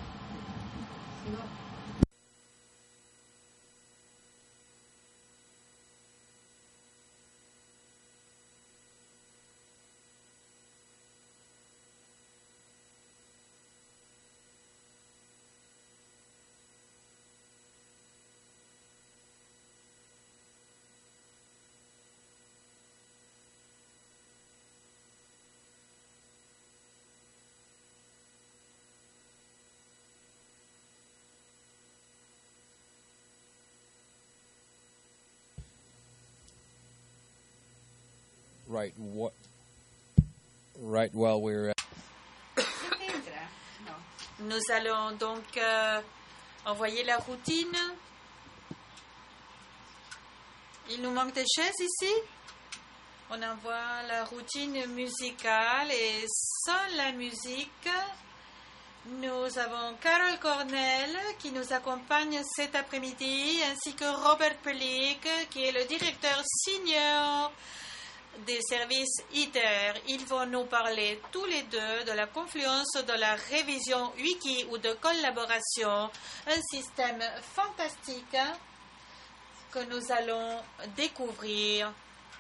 Right. Well, we're.
Nous allons donc envoyer la routine. Il nous manque des chaises ici. On envoie la routine musicale et sans la musique, nous avons Carol Cornell qui nous accompagne cet après-midi, ainsi que Robert Pelic qui est le directeur senior des services ITER. Ils vont nous parler tous les deux de la confluence de la révision wiki ou de collaboration, un système fantastique que nous allons découvrir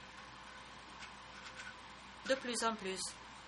de plus en plus.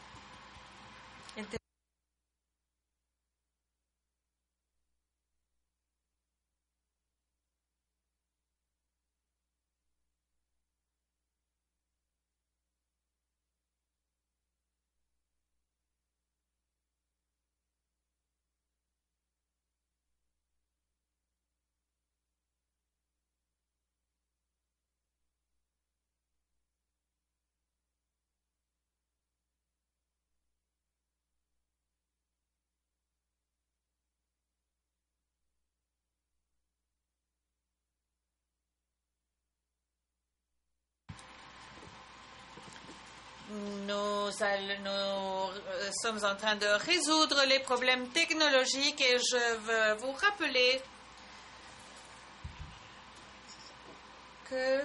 Nous sommes en train de résoudre les problèmes technologiques et je veux vous rappeler que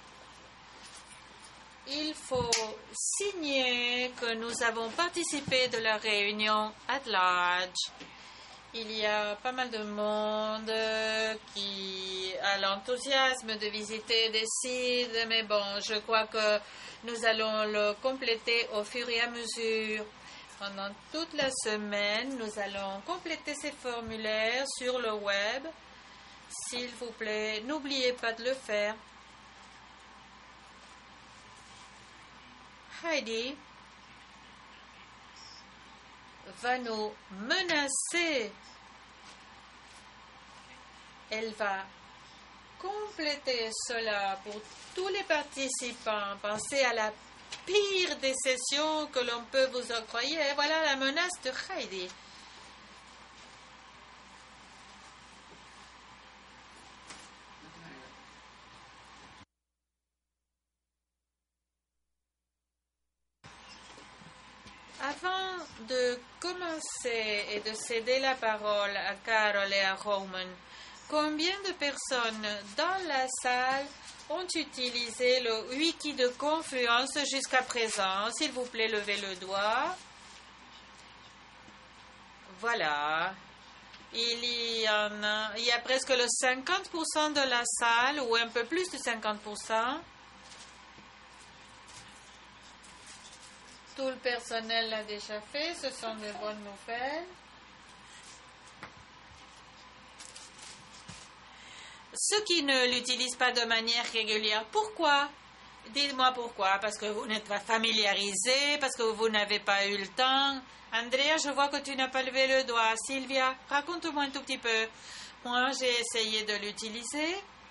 il faut signer que nous avons participé de la réunion at large. Il y a pas mal de monde qui a l'enthousiasme de visiter des sites, mais bon, je crois que nous allons le compléter au fur et à mesure. Pendant toute la semaine, nous allons compléter ces formulaires sur le web. S'il vous plaît, n'oubliez pas de le faire. Heidi va nous menacer. Elle va compléter cela pour tous les participants. Pensez à la pire des sessions que l'on peut vous octroyer. Et voilà la menace de Heidi. Avant de commencer et de céder la parole à Carol et à Roman, combien de personnes dans la salle ont utilisé le wiki de Confluence jusqu'à présent? S'il vous plaît, levez le doigt. Voilà. Il y a presque le 50% de la salle, ou un peu plus de 50%. Tout le personnel l'a déjà fait, ce sont de bonnes nouvelles. Ceux qui ne l'utilisent pas de manière régulière, pourquoi? Dites-moi pourquoi. Parce que vous n'êtes pas familiarisé, parce que vous n'avez pas eu le temps. Andrea, je vois que tu n'as pas levé le doigt. Sylvia, raconte-moi un tout petit peu. Moi, j'ai essayé de l'utiliser,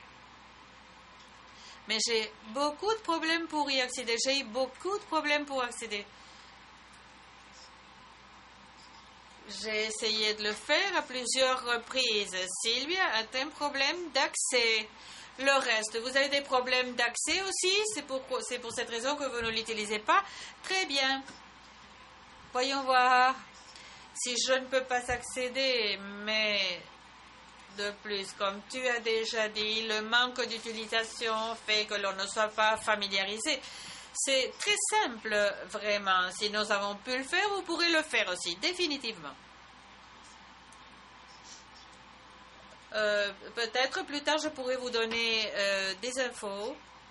mais j'ai beaucoup de problèmes pour y accéder. J'ai eu beaucoup de problèmes pour accéder. J'ai essayé de le faire à plusieurs reprises. Sylvia a un problème d'accès. Le reste, vous avez des problèmes d'accès aussi? C'est pour cette raison que vous ne l'utilisez pas? Très bien. Voyons voir. Si je ne peux pas accéder, mais de plus, comme tu as déjà dit, le manque d'utilisation fait que l'on ne soit pas familiarisé. C'est très simple, vraiment. Si nous avons pu le faire, vous pourrez le faire aussi, définitivement. Peut-être plus tard, je pourrai vous donner des infos.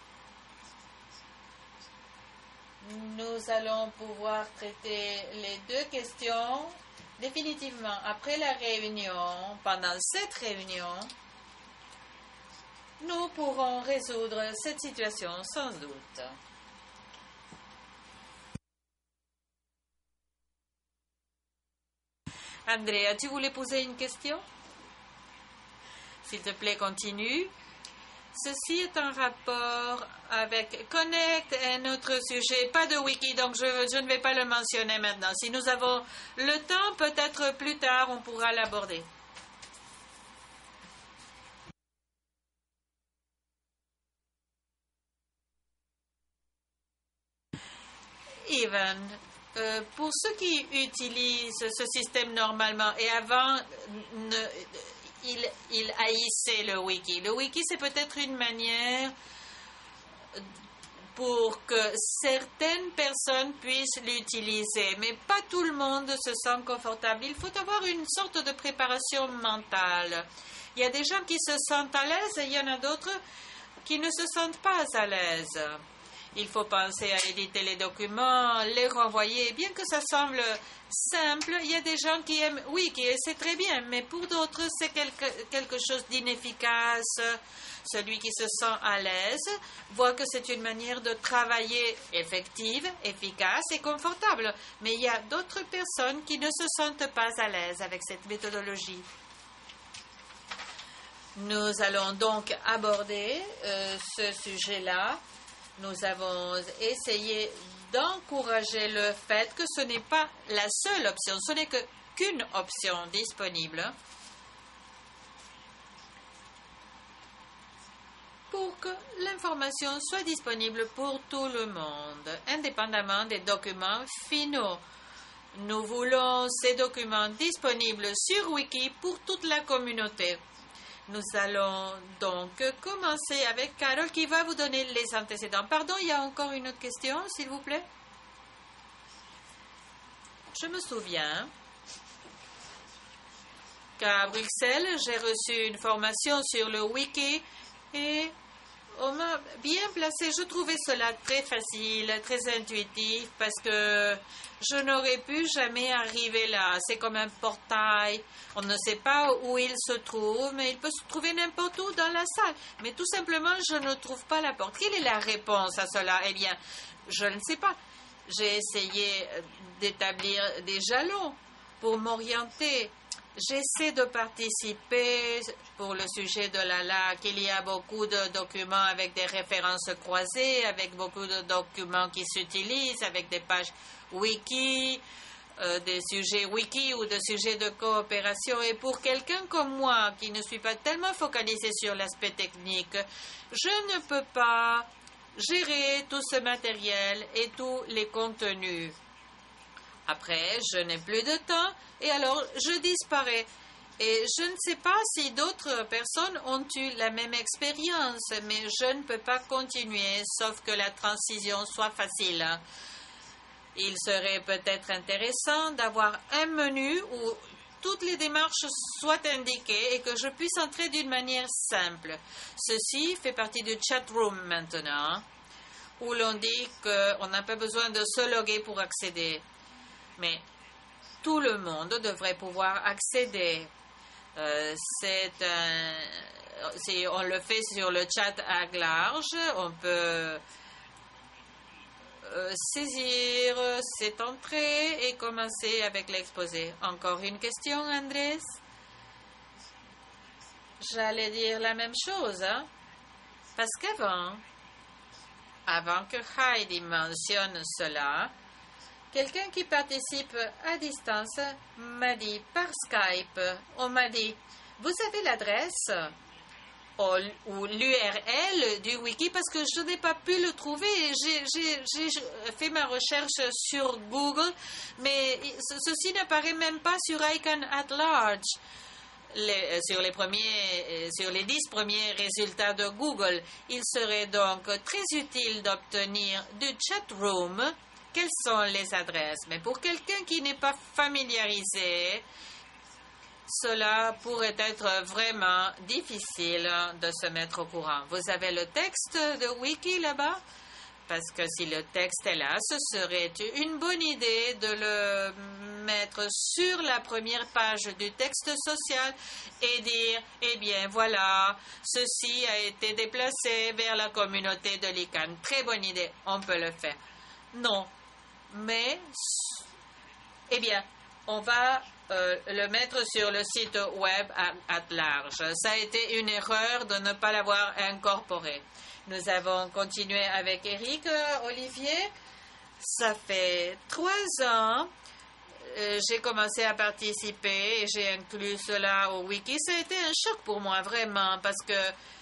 Nous allons pouvoir traiter les deux questions définitivement après la réunion. Pendant cette réunion, nous pourrons résoudre cette situation sans doute. Andrea, tu voulais poser une question? S'il te plaît, continue. Ceci est en rapport avec Connect, un autre sujet, pas de wiki, donc je ne vais pas le mentionner maintenant. Si nous avons le temps, peut-être plus tard, on pourra l'aborder. Ivan, pour ceux qui utilisent ce système normalement et avant, il haïssait le wiki. Le wiki, c'est peut-être une manière pour que certaines personnes puissent l'utiliser, mais pas tout le monde se sent confortable. Il faut avoir une sorte de préparation mentale. Il y a des gens qui se sentent à l'aise et il y en a d'autres qui ne se sentent pas à l'aise. Il faut penser à éditer les documents, les renvoyer. Bien que ça semble simple, il y a des gens qui aiment Wiki et c'est très bien, mais pour d'autres, c'est quelque chose d'inefficace. Celui qui se sent à l'aise voit que c'est une manière de travailler effective, efficace et confortable. Mais il y a d'autres personnes qui ne se sentent pas à l'aise avec cette méthodologie. Nous allons donc aborder ce sujet-là. Nous avons essayé d'encourager le fait que ce n'est pas la seule option, ce n'est qu'une option disponible pour que l'information soit disponible pour tout le monde, indépendamment des documents finaux. Nous voulons ces documents disponibles sur Wiki pour toute la communauté. Nous allons donc commencer avec Carol qui va vous donner les antécédents. Pardon, il y a encore une autre question, s'il vous plaît. Je me souviens qu'à Bruxelles, j'ai reçu une formation sur le wiki et on m'a bien placé. Je trouvais cela très facile, très intuitif parce que je n'aurais pu jamais arriver là. C'est comme un portail. On ne sait pas où il se trouve, mais il peut se trouver n'importe où dans la salle. Mais tout simplement, je ne trouve pas la porte. Quelle est la réponse à cela? Eh bien, je ne sais pas. J'ai essayé d'établir des jalons pour m'orienter. J'essaie de participer pour le sujet de la LAC. Il y a beaucoup de documents avec des références croisées, avec beaucoup de documents qui s'utilisent, avec des pages wiki, des sujets wiki ou des sujets de coopération. Et pour quelqu'un comme moi, qui ne suis pas tellement focalisé sur l'aspect technique, je ne peux pas gérer tout ce matériel et tous les contenus. Après, je n'ai plus de temps et alors je disparais. Et je ne sais pas si d'autres personnes ont eu la même expérience, mais je ne peux pas continuer, sauf que la transition soit facile. Il serait peut-être intéressant d'avoir un menu où toutes les démarches soient indiquées et que je puisse entrer d'une manière simple. Ceci fait partie du chat room maintenant, où l'on dit qu'on n'a pas besoin de se loguer pour accéder. Mais tout le monde devrait pouvoir accéder. Si on le fait sur le chat à large, on peut saisir cette entrée et commencer avec l'exposé. Encore une question, Andrés? J'allais dire la même chose, hein? Parce avant que Heidi mentionne cela, quelqu'un qui participe à distance m'a dit par Skype, on m'a dit, vous avez l'adresse ou l'URL du wiki parce que je n'ai pas pu le trouver. J'ai fait ma recherche sur Google, mais ceci n'apparaît même pas sur ICANN at large. Sur les 10 premiers résultats de Google. Il serait donc très utile d'obtenir du chat room quelles sont les adresses. Mais pour quelqu'un qui n'est pas familiarisé, cela pourrait être vraiment difficile de se mettre au courant. Vous avez le texte de Wiki là-bas? Parce que si le texte est là, ce serait une bonne idée de le mettre sur la première page du texte social et dire, eh bien voilà, ceci a été déplacé vers la communauté de l'ICANN. Très bonne idée, on peut le faire. Non, mais, eh bien, on va le mettre sur le site web à large. Ça a été une erreur de ne pas l'avoir incorporé. Nous avons continué avec Eric, Olivier. Ça fait 3 ans. J'ai commencé à participer et j'ai inclus cela au wiki. Ça a été un choc pour moi, vraiment, parce que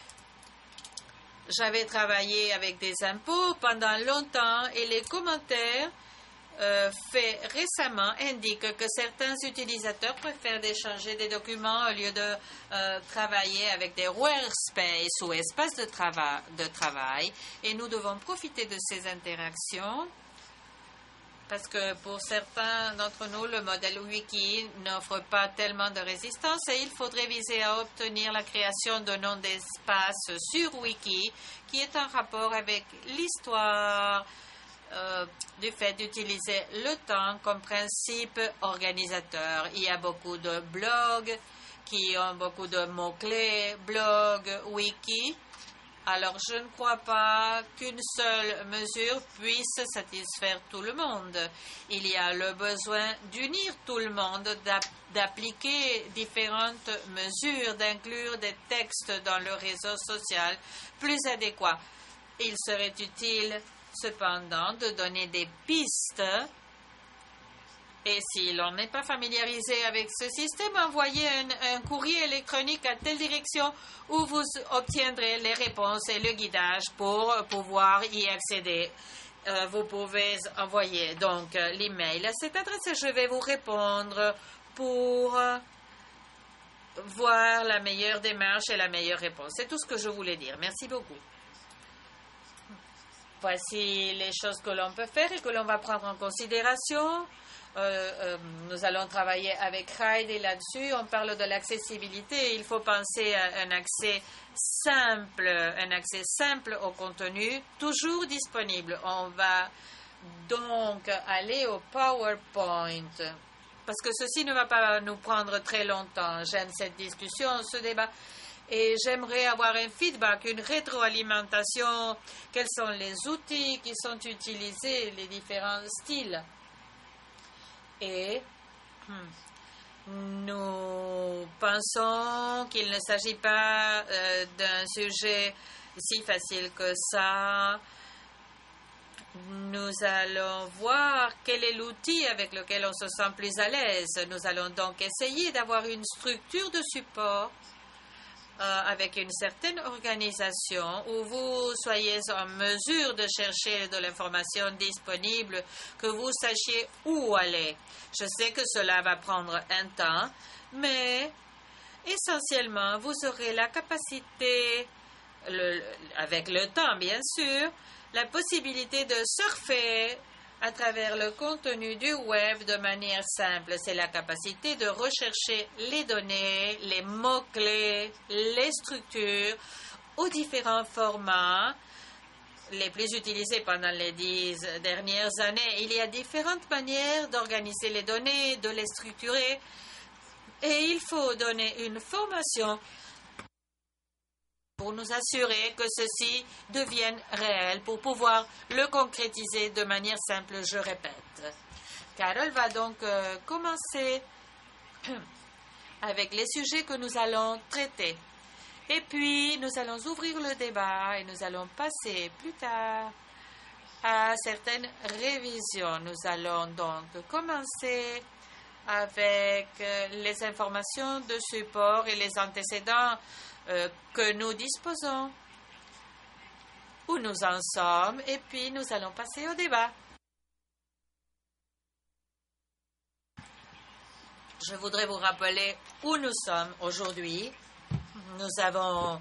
j'avais travaillé avec des impôts pendant longtemps et les commentaires faits récemment indiquent que certains utilisateurs préfèrent échanger des documents au lieu de travailler avec des workspaces ou espaces de travail. Et nous devons profiter de ces interactions parce que pour certains d'entre nous, le modèle wiki n'offre pas tellement de résistance et il faudrait viser à obtenir la création de noms d'espace sur wiki qui est en rapport avec l'histoire du fait d'utiliser le temps comme principe organisateur. Il y a beaucoup de blogs qui ont beaucoup de mots-clés, blog, wiki. Alors, je ne crois pas qu'une seule mesure puisse satisfaire tout le monde. Il y a le besoin d'unir tout le monde, d'appliquer différentes mesures, d'inclure des textes dans le réseau social plus adéquats. Il serait utile cependant de donner des pistes et si l'on n'est pas familiarisé avec ce système, envoyez un courrier électronique à telle direction où vous obtiendrez les réponses et le guidage pour pouvoir y accéder. Vous pouvez envoyer donc l'email à cette adresse et je vais vous répondre pour voir la meilleure démarche et la meilleure réponse. C'est tout ce que je voulais dire. Merci beaucoup. Voici les choses que l'on peut faire et que l'on va prendre en considération. Nous allons travailler avec Heidi là-dessus. On parle de l'accessibilité. Il faut penser à un accès simple au contenu, toujours disponible. On va donc aller au PowerPoint parce que ceci ne va pas nous prendre très longtemps. J'aime cette discussion, ce débat. Et j'aimerais avoir un feedback, une rétroalimentation. Quels sont les outils qui sont utilisés, les différents styles? Et nous pensons qu'il ne s'agit pas d'un sujet si facile que ça. Nous allons voir quel est l'outil avec lequel on se sent plus à l'aise. Nous allons donc essayer d'avoir une structure de support avec une certaine organisation où vous soyez en mesure de chercher de l'information disponible, que vous sachiez où aller. Je sais que cela va prendre un temps, mais essentiellement, vous aurez la capacité, avec le temps bien sûr, la possibilité de surfer à travers le contenu du web de manière simple. C'est la capacité de rechercher les données, les mots-clés, les structures aux différents formats les plus utilisés pendant les 10 dernières années. Il y a différentes manières d'organiser les données, de les structurer et il faut donner une formation pour nous assurer que ceci devienne réel, pour pouvoir le concrétiser de manière simple, je répète. Carol va donc commencer avec les sujets que nous allons traiter. Et puis, nous allons ouvrir le débat et nous allons passer plus tard à certaines révisions. Nous allons donc commencer avec les informations de support et les antécédents que nous disposons, où nous en sommes, et puis nous allons passer au débat. Je voudrais vous rappeler où nous sommes aujourd'hui. Nous avons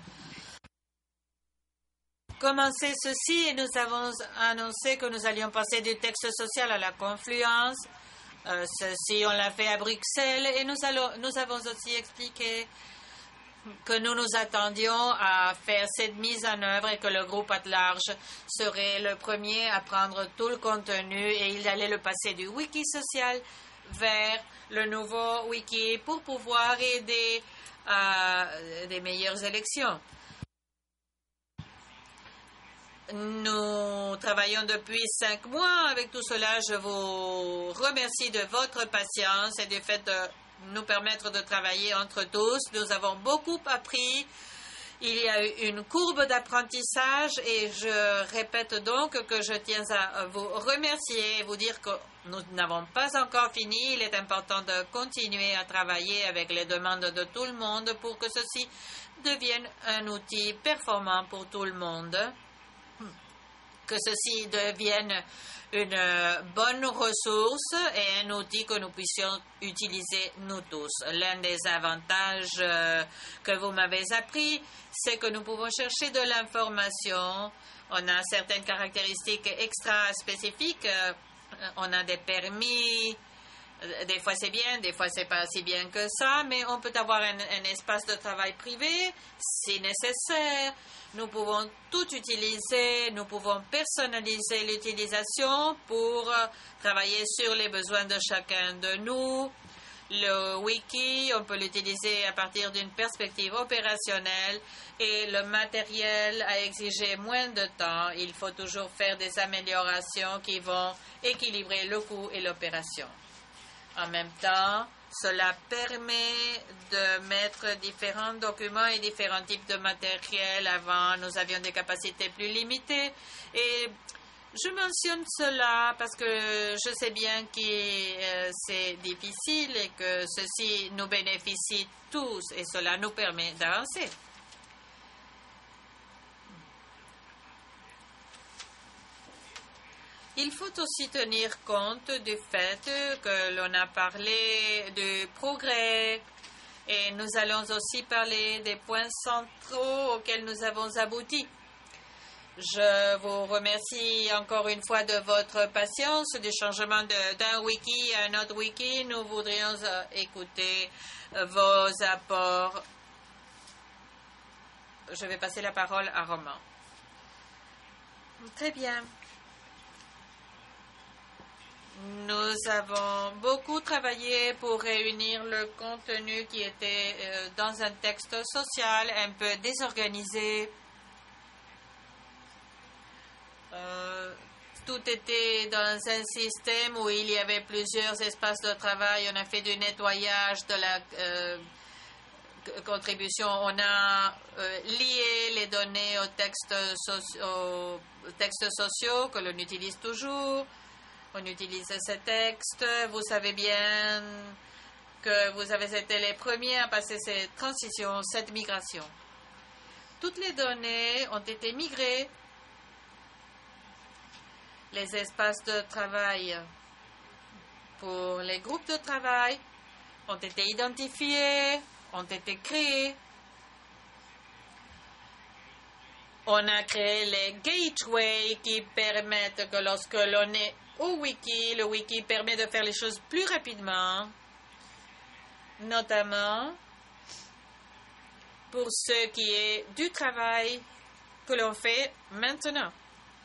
commencé ceci et nous avons annoncé que nous allions passer du texte social à la confluence. Ceci, on l'a fait à Bruxelles et nous avons aussi expliqué que nous nous attendions à faire cette mise en œuvre et que le groupe at large serait le premier à prendre tout le contenu et il allait le passer du wiki social vers le nouveau wiki pour pouvoir aider à des meilleures élections. Nous travaillons depuis 5 mois avec tout cela. Je vous remercie de votre patience et du fait de nous permettre de travailler entre tous. Nous avons beaucoup appris. Il y a eu une courbe d'apprentissage et je répète donc que je tiens à vous remercier et vous dire que nous n'avons pas encore fini. Il est important de continuer à travailler avec les demandes de tout le monde pour que ceci devienne un outil performant pour tout le monde, que ceci devienne une bonne ressource et un outil que nous puissions utiliser nous tous. L'un des avantages que vous m'avez appris, c'est que nous pouvons chercher de l'information. On a certaines caractéristiques extra spécifiques. On a des permis. Des fois c'est bien, des fois c'est pas si bien que ça, mais on peut avoir un espace de travail privé si nécessaire. Nous pouvons tout utiliser, nous pouvons personnaliser l'utilisation pour travailler sur les besoins de chacun de nous. Le wiki, on peut l'utiliser à partir d'une perspective opérationnelle et le matériel a exigé moins de temps. Il faut toujours faire des améliorations qui vont équilibrer le coût et l'opération. En même temps, cela permet de mettre différents documents et différents types de matériel. Avant, nous avions des capacités plus limitées. Et je mentionne cela parce que je sais bien que c'est difficile et que ceci nous bénéficie tous et cela nous permet d'avancer. Il faut aussi tenir compte du fait que l'on a parlé du progrès et nous allons aussi parler des points centraux auxquels nous avons abouti. Je vous remercie encore une fois de votre patience, du changement d'un wiki à un autre wiki. Nous voudrions écouter vos apports. Je vais passer la parole à Roman. Très bien. Nous avons beaucoup travaillé pour réunir le contenu qui était dans un texte social un peu désorganisé. Tout était dans un système où il y avait plusieurs espaces de travail. On a fait du nettoyage de la contribution. On a lié les données aux textes sociaux que l'on utilise toujours. On utilise ces textes. Vous savez bien que vous avez été les premiers à passer cette transition, cette migration. Toutes les données ont été migrées. Les espaces de travail pour les groupes de travail ont été identifiés, ont été créés. On a créé les gateways qui permettent que lorsque l'on est au wiki, le wiki permet de faire les choses plus rapidement, notamment pour ce qui est du travail que l'on fait maintenant.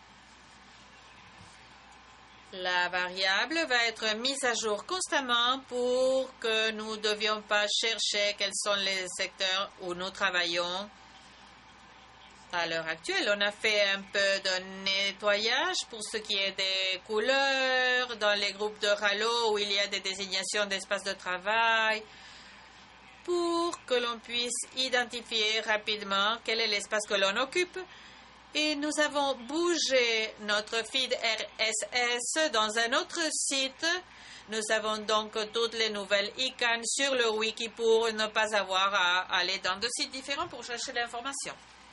La variable va être mise à jour constamment pour que nous ne devions pas chercher quels sont les secteurs où nous travaillons. À l'heure actuelle, on a fait un peu de nettoyage pour ce qui est des couleurs dans les groupes de Rallo où il y a des désignations d'espaces de travail pour que l'on puisse identifier rapidement quel est l'espace que l'on occupe. Et nous avons bougé notre feed RSS dans un autre site. Nous avons donc toutes les nouvelles ICANN sur le wiki pour ne pas avoir à aller dans deux sites différents pour chercher l'information.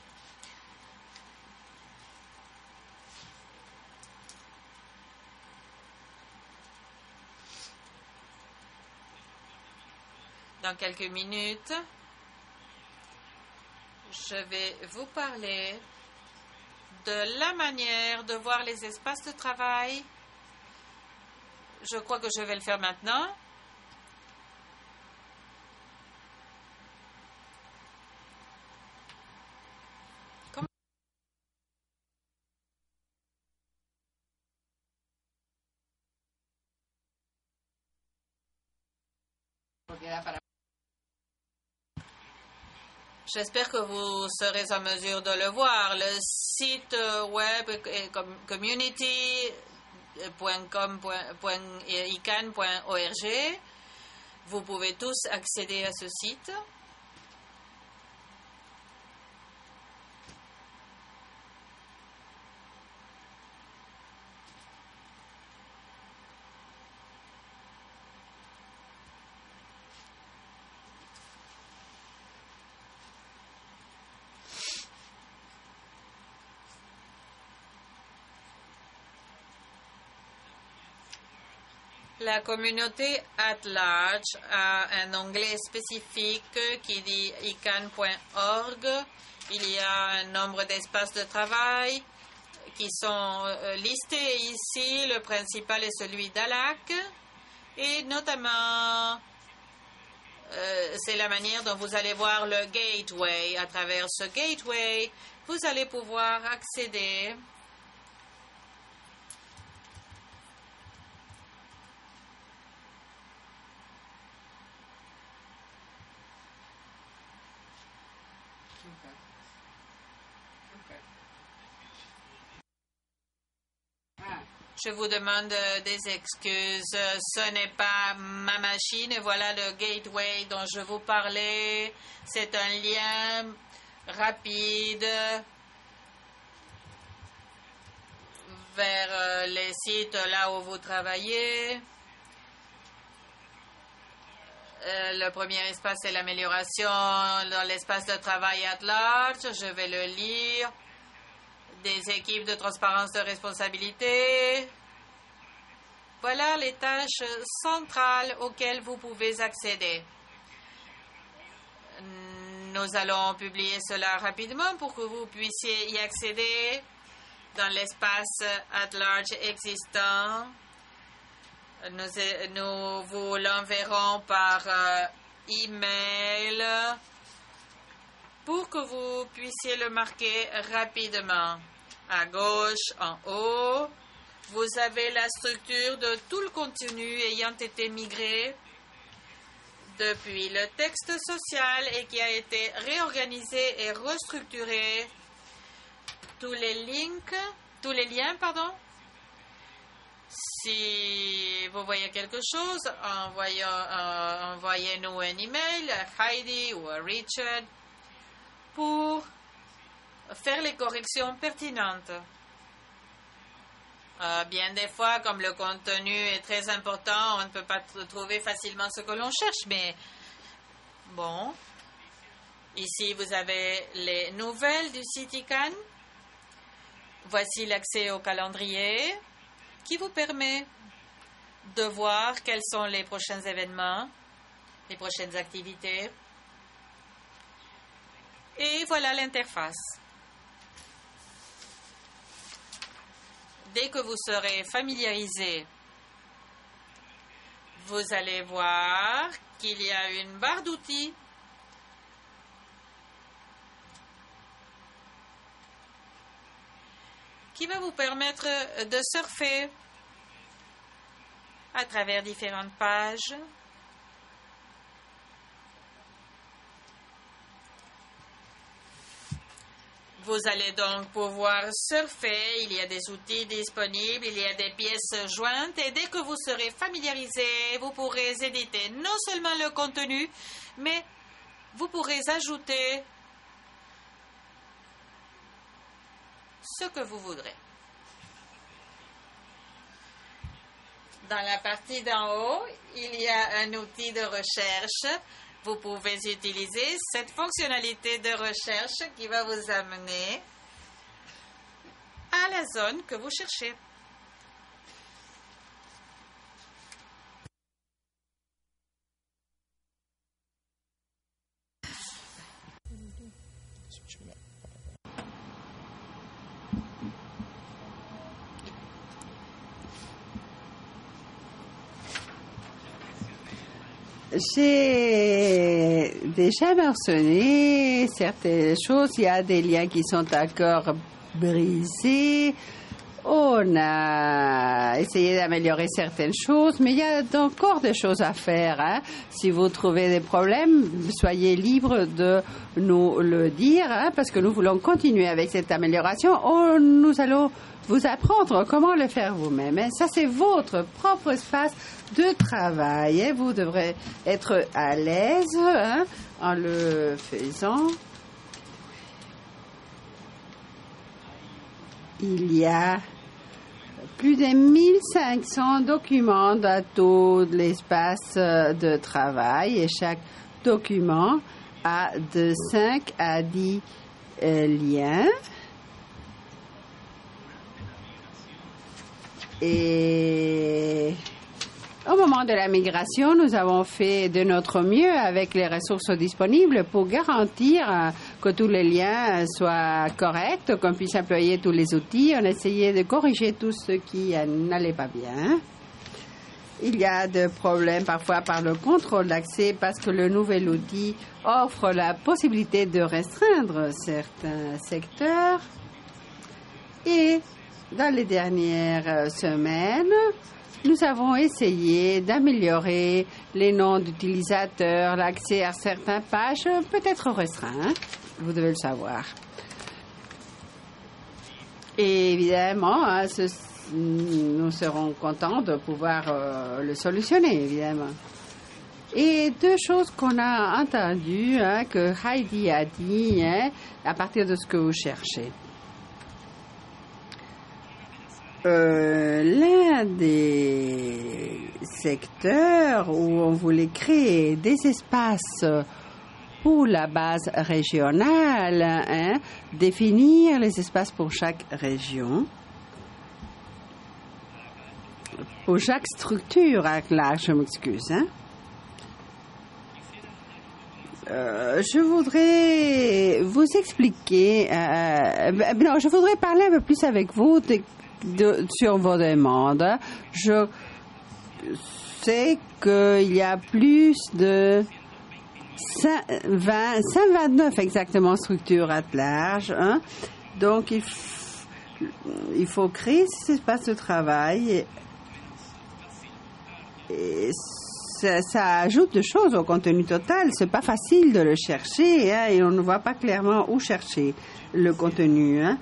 Dans quelques minutes, je vais vous parler de la manière de voir les espaces de travail. Je crois que je vais le faire maintenant. J'espère que vous serez en mesure de le voir. Le site web est community.com.icann.org. Vous pouvez tous accéder à ce site. La communauté at large a un onglet spécifique qui dit icann.org. Il y a un nombre d'espaces de travail qui sont listés ici. Le principal est celui d'ALAC. Et notamment, c'est la manière dont vous allez voir le gateway. À travers ce gateway, vous allez pouvoir accéder Je vous demande des excuses. Ce n'est pas ma machine. Et voilà le gateway dont je vous parlais. C'est un lien rapide vers les sites là où vous travaillez. Le premier espace, c'est l'amélioration dans l'espace de travail at large. Je vais le lire. Des équipes de transparence de responsabilité. Voilà les tâches centrales auxquelles vous pouvez accéder. Nous allons publier cela rapidement pour que vous puissiez y accéder dans l'espace at large existant. Nous vous l'enverrons par email pour que vous puissiez le marquer rapidement. À gauche, en haut, vous avez la structure de tout le contenu ayant été migré depuis le texte social et qui a été réorganisé et restructuré. Tous les liens. Si vous voyez quelque chose, envoyez-nous un email à Heidi ou à Richard pour faire les corrections pertinentes. Bien des fois, comme le contenu est très important, on ne peut pas trouver facilement ce que l'on cherche, mais bon. Ici, vous avez les nouvelles du site ICANN. Voici l'accès au calendrier qui vous permet de voir quels sont les prochains événements, les prochaines activités. Et voilà l'interface. Dès que vous serez familiarisé, vous allez voir qu'il y a une barre d'outils qui va vous permettre de surfer à travers différentes pages. Vous allez donc pouvoir surfer, il y a des outils disponibles, il y a des pièces jointes et dès que vous serez familiarisé, vous pourrez éditer non seulement le contenu, mais vous pourrez ajouter ce que vous voudrez. Dans la partie d'en haut, il y a un outil de recherche. Vous pouvez utiliser cette fonctionnalité de recherche qui va vous amener à la zone que vous cherchez.
J'ai déjà mentionné certaines choses. Il y a des liens qui sont encore brisés. On a essayé d'améliorer certaines choses, mais il y a encore des choses à faire. Hein. Si vous trouvez des problèmes, soyez libres de nous le dire, hein, parce que nous voulons continuer avec cette amélioration. Nous allons vous apprendre comment le faire vous-même. Hein. Ça, c'est votre propre espace de travail. Hein. Vous devrez être à l'aise hein, en le faisant. Il y a plus de 1500 documents dans tout l'espace de travail et chaque document a de 5 à 10 liens. Et au moment de la migration, nous avons fait de notre mieux avec les ressources disponibles pour garantir que tous les liens soient corrects, qu'on puisse employer tous les outils. On a essayé de corriger tout ce qui n'allait pas bien. Il y a des problèmes parfois par le contrôle d'accès parce que le nouvel outil offre la possibilité de restreindre certains secteurs. Et dans les dernières semaines, nous avons essayé d'améliorer les noms d'utilisateurs, l'accès à certaines pages peut être restreint, vous devez le savoir. Et évidemment, hein, nous serons contents de pouvoir le solutionner, évidemment. Et deux choses qu'on a entendues, hein, que Heidi a dit, hein, à partir de ce que vous cherchez. L'un des secteurs où on voulait créer des espaces pour la base régionale, hein, définir les espaces pour chaque région, pour chaque structure, là, je m'excuse. Hein. Je voudrais vous expliquer, non, je voudrais parler un peu plus avec vous sur vos demandes. Je sais qu'il y a plus de 129 exactement structures à large. Hein. Donc, il faut créer ces espaces de travail et ça ajoute des choses au contenu total. C'est pas facile de le chercher hein, et on ne voit pas clairement où chercher le contenu. Hein.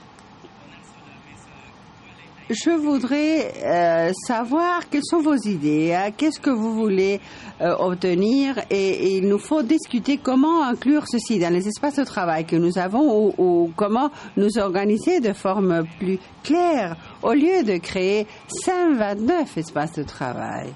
Je voudrais savoir quelles sont vos idées, hein, qu'est-ce que vous voulez obtenir et il nous faut discuter comment inclure ceci dans les espaces de travail que nous avons ou comment nous organiser de forme plus claire au lieu de créer 129 espaces de travail.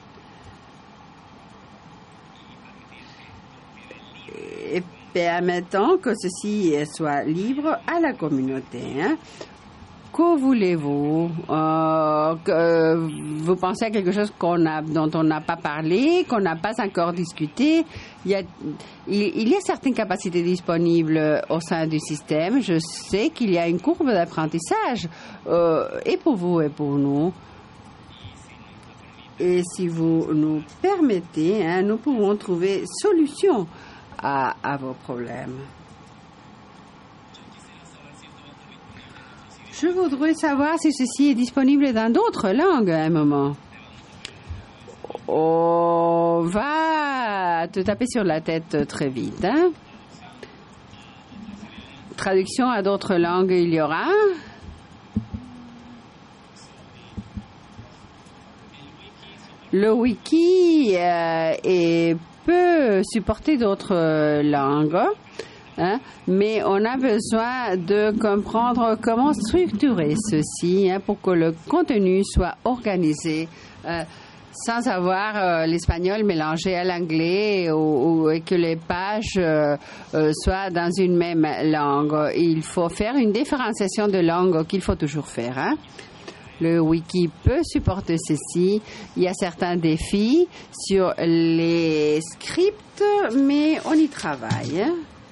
Et permettant que ceci soit libre à la communauté. Hein. Que voulez-vous que vous pensez à quelque chose dont on n'a pas parlé, qu'on n'a pas encore discuté? Il y a certaines capacités disponibles au sein du système. Je sais qu'il y a une courbe d'apprentissage et pour vous et pour nous. Et si vous nous permettez, hein, nous pouvons trouver solution à vos problèmes. Je voudrais savoir si ceci est disponible dans d'autres langues à un moment. On va te taper sur la tête très vite. Hein? traduction à d'autres langues il y aura? Le wiki peut supporter d'autres langues, hein, mais on a besoin de comprendre comment structurer ceci, hein, pour que le contenu soit organisé sans avoir l'espagnol mélangé à l'anglais et que les pages soient dans une même langue. Il faut faire une différenciation de langue qu'il faut toujours faire, hein. Le wiki peut supporter ceci. Il y a certains défis sur les scripts, mais on y travaille.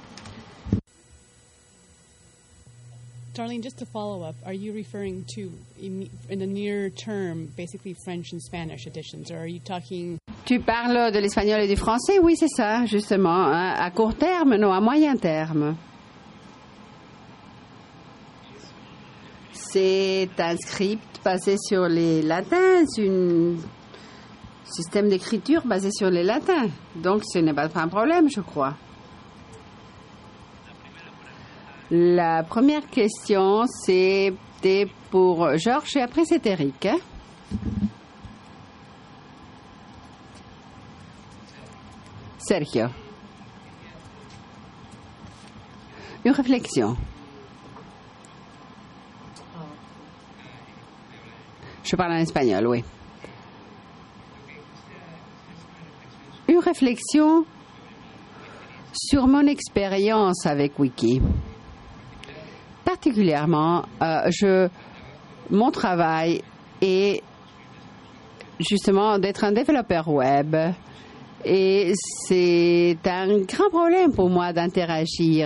Darlene, just to follow up, are you referring to, in the near term, basically French and Spanish editions, or are you talking...
Tu parles de l'espagnol et du français? Oui, c'est ça, justement. Hein. À court terme, non, à moyen terme. C'est un script basé sur les latins, c'est un système d'écriture basé sur les latins. Donc, ce n'est pas un problème, je crois. La première question, c'était pour Georges et après c'est Eric. Hein? Sergio. Une réflexion. Je parle en espagnol, oui. Une réflexion sur mon expérience avec Wiki. Particulièrement, mon travail est justement d'être un développeur web. Et c'est un grand problème pour moi d'interagir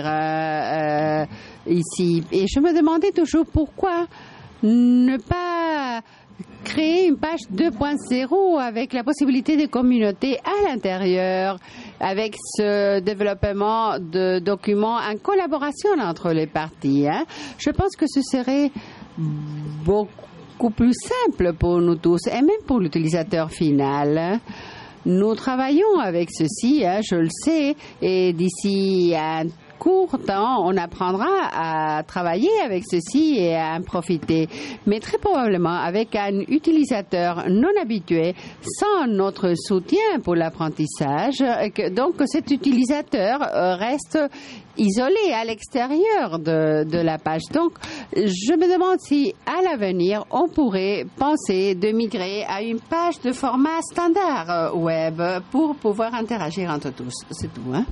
ici. Et je me demandais toujours pourquoi ne pas créer une page 2.0 avec la possibilité de communauté à l'intérieur, avec ce développement de documents en collaboration entre les parties. Hein. Je pense que ce serait beaucoup plus simple pour nous tous et même pour l'utilisateur final. Nous travaillons avec ceci, hein, je le sais, et d'ici un court temps, on apprendra à travailler avec ceci et à en profiter. Mais très probablement, avec un utilisateur non habitué, sans notre soutien pour l'apprentissage, donc cet utilisateur reste isolé à l'extérieur de la page. Donc, je me demande si, à l'avenir, on pourrait penser de migrer à une page de format standard web pour pouvoir interagir entre tous. C'est tout, hein?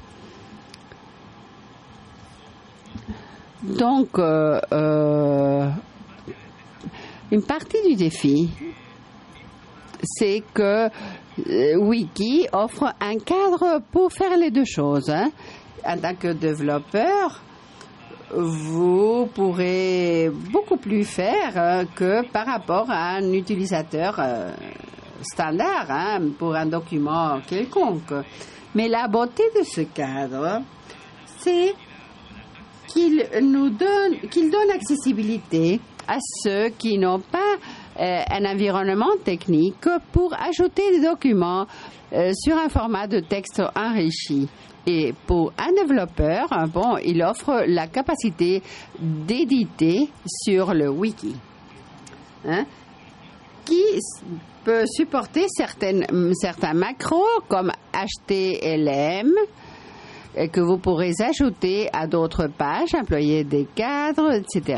Donc, une partie du défi, c'est que Wiki offre un cadre pour faire les deux choses. Hein. En tant que développeur, vous pourrez beaucoup plus faire que par rapport à un utilisateur standard, hein, pour un document quelconque. Mais la beauté de ce cadre, c'est qu'il donne accessibilité à ceux qui n'ont pas un environnement technique pour ajouter des documents sur un format de texte enrichi. Et pour un développeur, bon, il offre la capacité d'éditer sur le wiki, hein, qui peut supporter certains macros comme HTML, que vous pourrez ajouter à d'autres pages, employer des cadres, etc.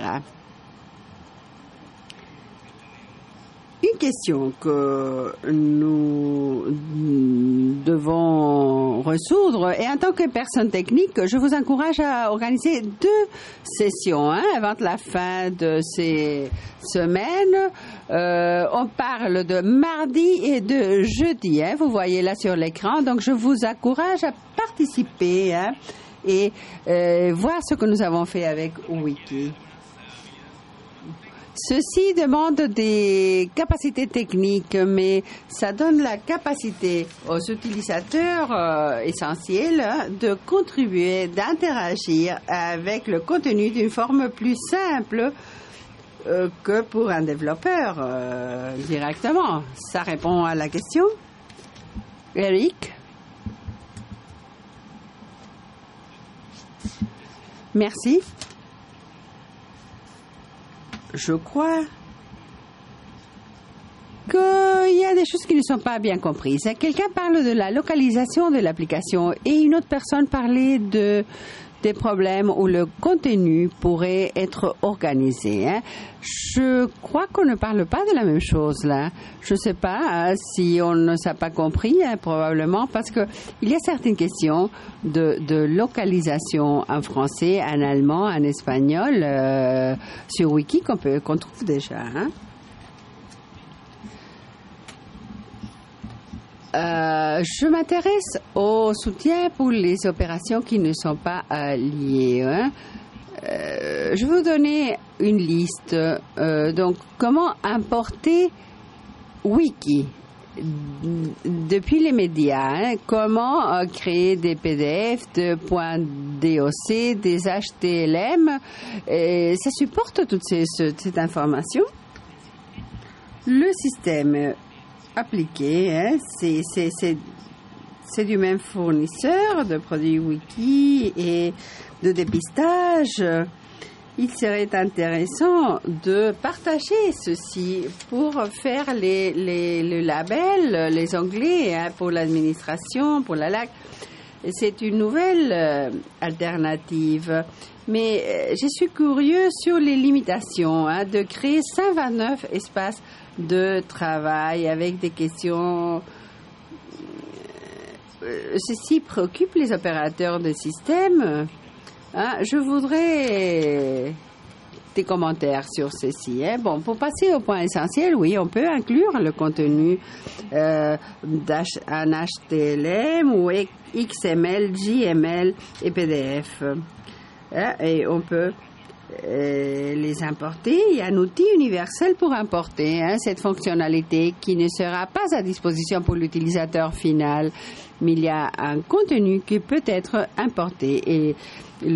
Une question que nous devons résoudre, et en tant que personne technique, je vous encourage à organiser 2 sessions, hein, avant la fin de ces semaines. On parle de mardi et de jeudi, hein, vous voyez là sur l'écran, donc je vous encourage à participer, hein, et voir ce que nous avons fait avec Wiki. Ceci demande des capacités techniques, mais ça donne la capacité aux utilisateurs essentiels de contribuer, d'interagir avec le contenu d'une forme plus simple que pour un développeur directement. Ça répond à la question. Eric? Merci. je crois qu'il y a des choses qui ne sont pas bien comprises. Quelqu'un parle de la localisation de l'application et une autre personne parlait des problèmes où le contenu pourrait être organisé. Je crois qu'on ne parle pas de la même chose là. Je ne sais pas si on ne s'est pas compris, probablement, parce qu'il y a certaines questions de localisation en français, en allemand, en espagnol, sur Wiki qu'on trouve déjà. Je m'intéresse au soutien pour les opérations qui ne sont pas liées. Je vais vous donner une liste. Donc, comment importer Wiki depuis les médias? Comment créer des PDF, de .doc, des HTML? Ça supporte toute cette information. Le système appliqué, c'est du même fournisseur de produits Wiki et de dépistage. Il serait intéressant de partager ceci pour faire le label, les onglets pour l'administration, pour la LAC. C'est une nouvelle alternative. Mais je suis curieux sur les limitations de créer 129 espaces de travail avec des questions. Ceci préoccupe les opérateurs de système. Je voudrais des commentaires sur ceci. Bon, pour passer au point essentiel, oui, on peut inclure le contenu en HTML ou XML, JML et PDF. Et on peut les importer. Il y a un outil universel pour importer cette fonctionnalité qui ne sera pas à disposition pour l'utilisateur final, mais il y a un contenu qui peut être importé et tous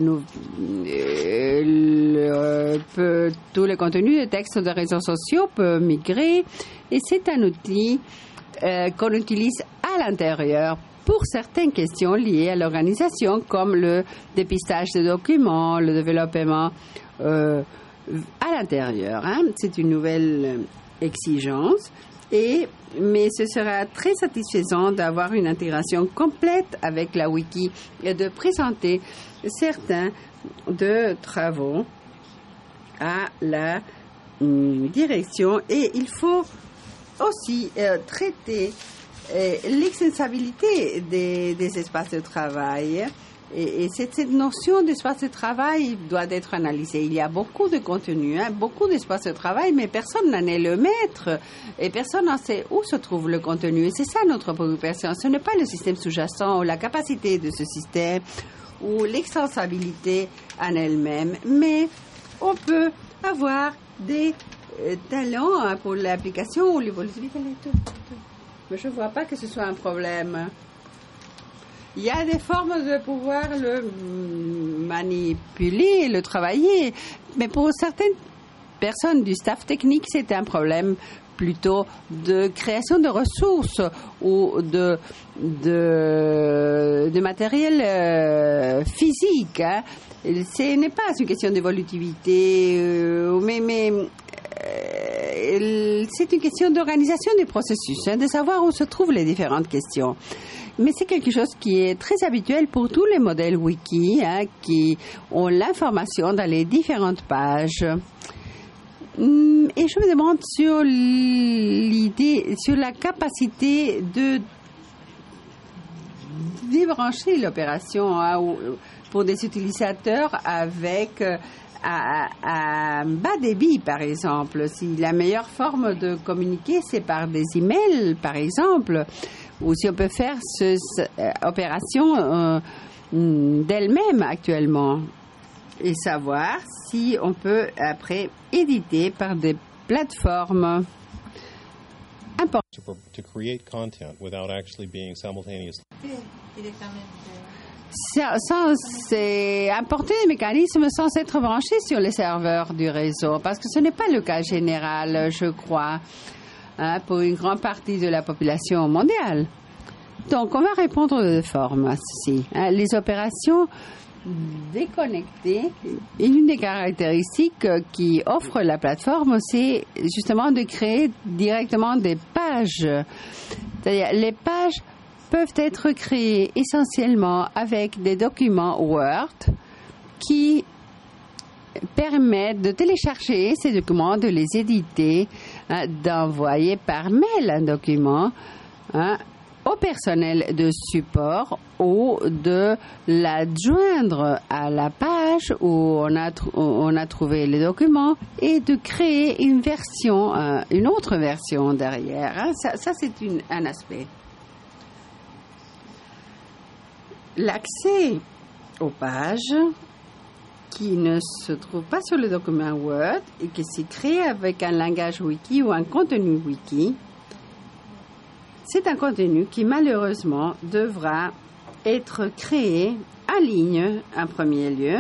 les contenus de texte de réseaux sociaux peuvent migrer et c'est un outil qu'on utilise à l'intérieur pour certaines questions liées à l'organisation, comme le dépistage de documents, le développement à l'intérieur. C'est une nouvelle exigence, mais ce sera très satisfaisant d'avoir une intégration complète avec la Wiki et de présenter certains de travaux à la direction. Et il faut aussi traiter l'extensibilité des espaces de travail. Et cette notion d'espace de travail doit être analysée. Il y a beaucoup de contenu, beaucoup d'espaces de travail, mais personne n'en est le maître et personne n'en sait où se trouve le contenu. Et c'est ça notre préoccupation. Ce n'est pas le système sous-jacent ou la capacité de ce système ou l'extensibilité en elle-même, mais on peut avoir des talents pour l'application ou l'évolutivité. Mais je ne vois pas que ce soit un problème. Il y a des formes de pouvoir le manipuler, le travailler, mais pour certaines personnes du staff technique, c'est un problème plutôt de création de ressources ou de matériel physique. Ce n'est pas une question d'évolutivité, mais c'est une question d'organisation des processus, de savoir où se trouvent les différentes questions. Mais c'est quelque chose qui est très habituel pour tous les modèles Wiki qui ont l'information dans les différentes pages. Et je me demande sur l'idée, sur la capacité de débrancher l'opération pour des utilisateurs avec à bas débit, par exemple. Si la meilleure forme de communiquer, c'est par des emails, par exemple, ou si on peut faire cette opération d'elle-même actuellement, et savoir si on peut après éditer par des plateformes importantes.
To create content without actually being simultaneously.
C'est importer des mécanismes sans être branchés sur les serveurs du réseau, parce que ce n'est pas le cas général, je crois, pour une grande partie de la population mondiale. Donc, on va répondre de forme à ceci. Les opérations déconnecté. Et une des caractéristiques qui offre la plateforme, c'est justement de créer directement des pages. C'est-à-dire, les pages peuvent être créées essentiellement avec des documents Word qui permettent de télécharger ces documents, de les éditer, d'envoyer par mail un document au personnel de support ou de l'adjoindre à la page où on a trouvé les documents et de créer une version, une autre version derrière. Ça c'est un aspect. L'accès aux pages qui ne se trouve pas sur le document Word et qui s'est créé avec un langage wiki ou un contenu wiki, c'est un contenu qui malheureusement devra être créé en ligne en premier lieu,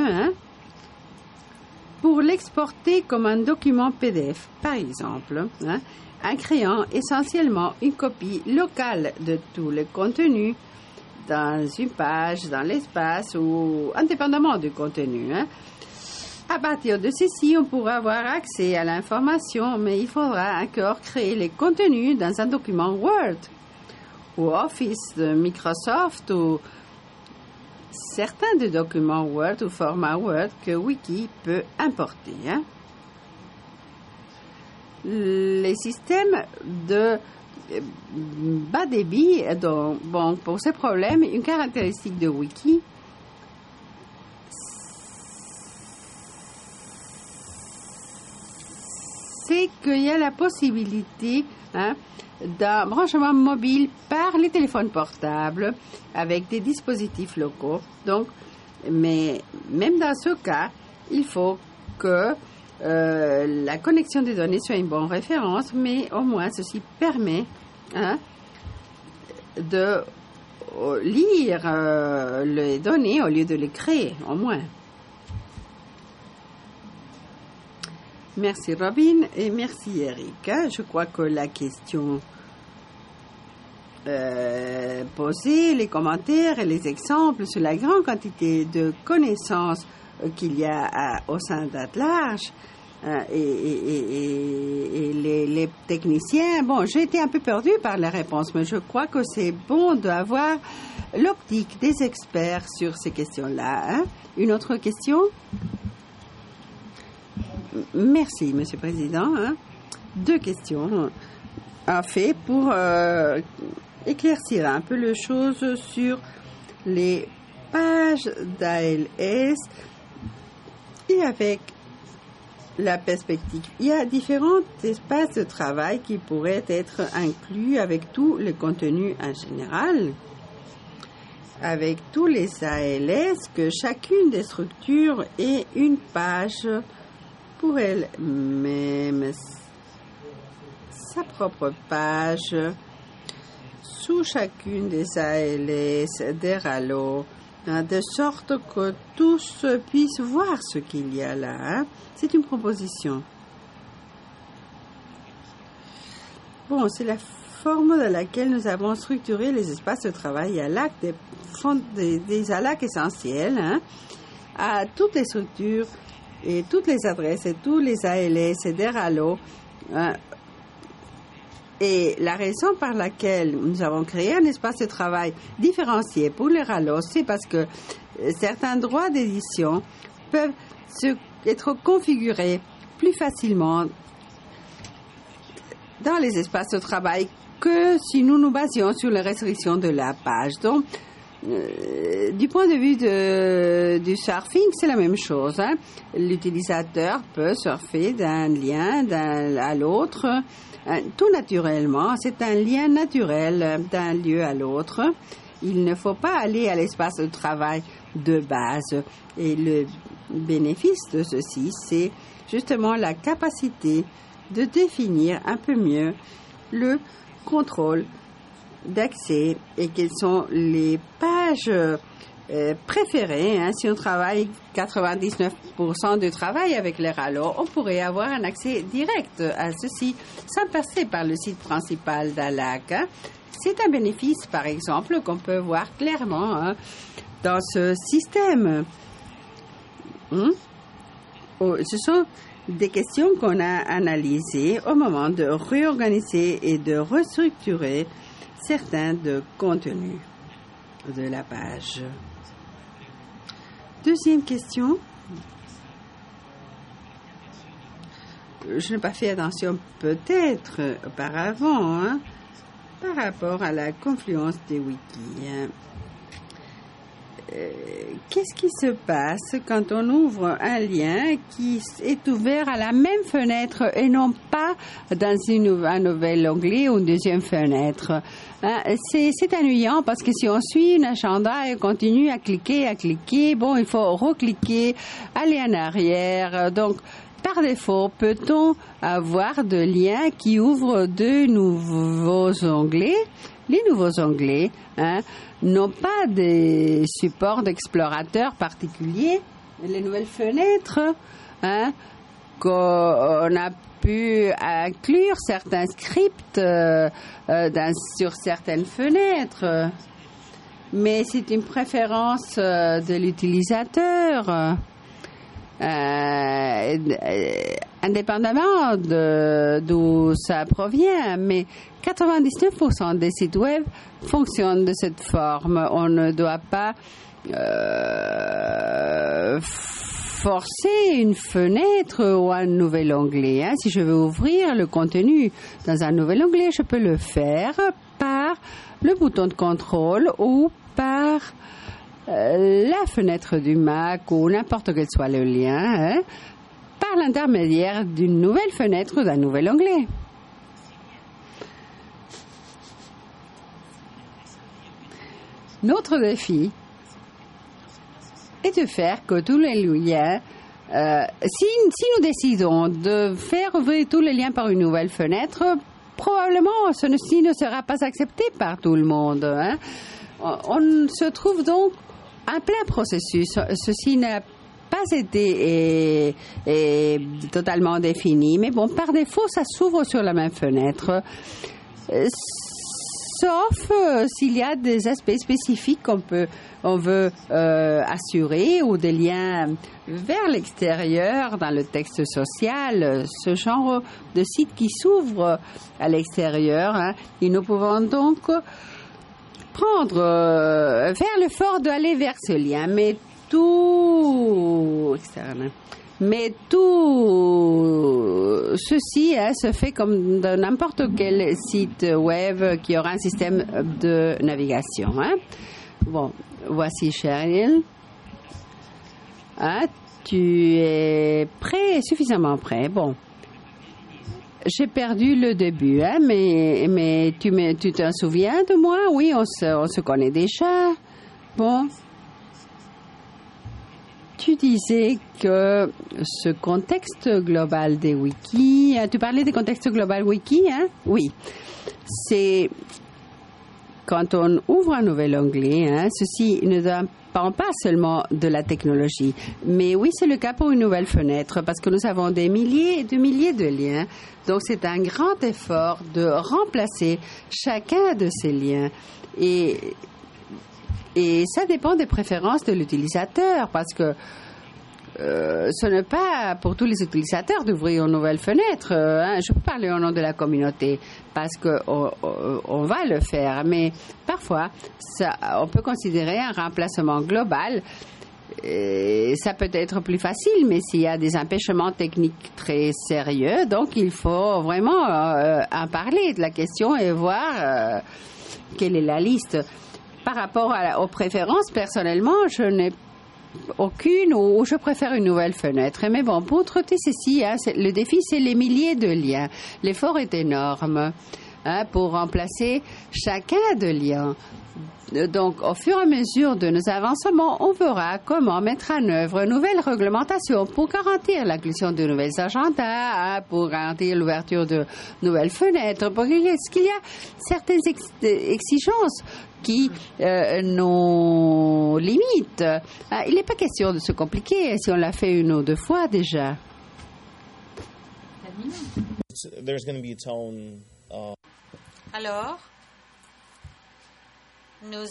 pour l'exporter comme un document PDF, par exemple, en créant essentiellement une copie locale de tous les contenus dans une page, dans l'espace ou indépendamment du contenu. À partir de ceci, on pourra avoir accès à l'information, mais il faudra encore créer les contenus dans un document Word ou Office de Microsoft ou certains des documents Word ou format Word que Wiki peut importer. Les systèmes de bas débit, donc, bon, pour ces problèmes, une caractéristique de Wiki, c'est qu'il y a la possibilité d'un branchement mobile par les téléphones portables avec des dispositifs locaux. Donc, mais même dans ce cas, il faut que la connexion des données soit une bonne référence, mais au moins ceci permet de lire les données au lieu de les créer, au moins. Merci Robin et merci Eric. Je crois que la question posée, les commentaires et les exemples sur la grande quantité de connaissances qu'il y a au sein d'At-Large et les techniciens. Bon, j'ai été un peu perdue par la réponse, mais je crois que c'est bon d'avoir l'optique des experts sur ces questions-là. Une autre question? Merci, Monsieur le Président. Deux questions, en fait, pour éclaircir un peu les choses sur les pages d'ALS et avec la perspective. Il y a différents espaces de travail qui pourraient être inclus avec tous les contenus en général, avec tous les ALS, que chacune des structures ait une page pour elle-même, sa propre page, sous chacune des ALS, des RALO, de sorte que tous puissent voir ce qu'il y a là. C'est une proposition. Bon, c'est la forme dans laquelle nous avons structuré les espaces de travail à l'AC, des ALAC essentiels, à toutes les structures et toutes les adresses et tous les ALS et des RALO. Et la raison par laquelle nous avons créé un espace de travail différencié pour les RALO, c'est parce que certains droits d'édition peuvent être configurés plus facilement dans les espaces de travail que si nous nous basions sur les restrictions de la page. Donc, du point de vue du surfing, c'est la même chose. L'utilisateur peut surfer d'un lien à l'autre, tout naturellement. C'est un lien naturel d'un lieu à l'autre. Il ne faut pas aller à l'espace de travail de base. Et le bénéfice de ceci, c'est justement la capacité de définir un peu mieux le contrôle d'accès et quelles sont les pages préférées. Si on travaille 99% du travail avec les RALO, on pourrait avoir un accès direct à ceci sans passer par le site principal d'ALAC. C'est un bénéfice, par exemple, qu'on peut voir clairement dans ce système. Ce sont des questions qu'on a analysées au moment de réorganiser et de restructurer certains de contenus de la page. Deuxième question. Je n'ai pas fait attention peut-être auparavant par rapport à la confluence des wikis. Qu'est-ce qui se passe quand on ouvre un lien qui est ouvert à la même fenêtre et non pas dans un nouvel onglet ou une deuxième fenêtre? C'est ennuyant parce que si on suit un agenda et continue à cliquer, bon, il faut recliquer, aller en arrière. Donc, par défaut, peut-on avoir de liens qui ouvrent de nouveaux onglets? Les nouveaux onglets n'ont pas des supports d'explorateur particuliers. Les nouvelles fenêtres, qu'on a pu inclure certains scripts sur certaines fenêtres. Mais c'est une préférence de l'utilisateur. Indépendamment d'où ça provient, mais 99% des sites web fonctionnent de cette forme. On ne doit pas forcer une fenêtre ou un nouvel onglet. Si je veux ouvrir le contenu dans un nouvel onglet, je peux le faire par le bouton de contrôle ou par la fenêtre du Mac ou n'importe quel soit le lien, par l'intermédiaire d'une nouvelle fenêtre ou d'un nouvel onglet. Notre défi est de faire que tous les liens, si nous décidons de faire ouvrir tous les liens par une nouvelle fenêtre, probablement ceci ne sera pas accepté par tout le monde. On se trouve donc en plein processus. Ceci n'a pas été totalement défini, mais bon, par défaut, ça s'ouvre sur la même fenêtre. Sauf s'il y a des aspects spécifiques on veut assurer ou des liens vers l'extérieur dans le texte social, ce genre de site qui s'ouvre à l'extérieur. Et nous pouvons donc faire l'effort d'aller vers ce lien, mais tout ceci se fait comme dans n'importe quel site web qui aura un système de navigation. Bon, voici Cheryl. Tu es prêt, suffisamment prêt. Bon. J'ai perdu le début, mais tu t'en souviens de moi? Oui, on se connaît déjà. Bon. Tu disais que ce contexte global des wikis, tu parlais des contextes global wiki, Oui. C'est quand on ouvre un nouvel onglet, ceci ne dépend pas seulement de la technologie. Mais oui, c'est le cas pour une nouvelle fenêtre parce que nous avons des milliers et des milliers de liens. Donc, c'est un grand effort de remplacer chacun de ces liens. Et ça dépend des préférences de l'utilisateur parce que ce n'est pas pour tous les utilisateurs d'ouvrir une nouvelle fenêtre. Je peux parler au nom de la communauté parce qu'on va le faire. Mais parfois, on peut considérer un remplacement global. Ça peut être plus facile, mais s'il y a des empêchements techniques très sérieux, donc il faut vraiment en parler de la question et voir quelle est la liste. Par rapport aux préférences, personnellement, je n'ai aucune ou je préfère une nouvelle fenêtre. Mais bon, pour traiter ceci, le défi, c'est les milliers de liens. L'effort est énorme pour remplacer chacun de liens. Donc, au fur et à mesure de nos avancements, on verra comment mettre en œuvre une nouvelle réglementation pour garantir l'inclusion de nouveaux agendas, pour garantir l'ouverture de nouvelles fenêtres, parce qu'il y a certaines exigences qui nous limitent. Il n'est pas question de se compliquer si on l'a fait une ou deux fois déjà.
Alors, Nous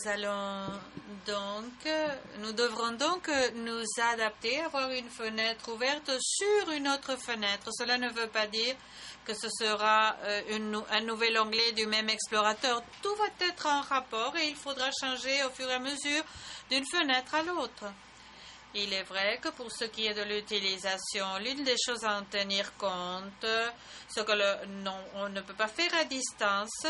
devrons donc nous adapter, avoir une fenêtre ouverte sur une autre fenêtre. Cela ne veut pas dire que ce sera un nouvel onglet du même explorateur. Tout va être en rapport et il faudra changer au fur et à mesure d'une fenêtre à l'autre. Il est vrai que pour ce qui est de l'utilisation, l'une des choses à en tenir compte, ce que on ne peut pas faire à distance,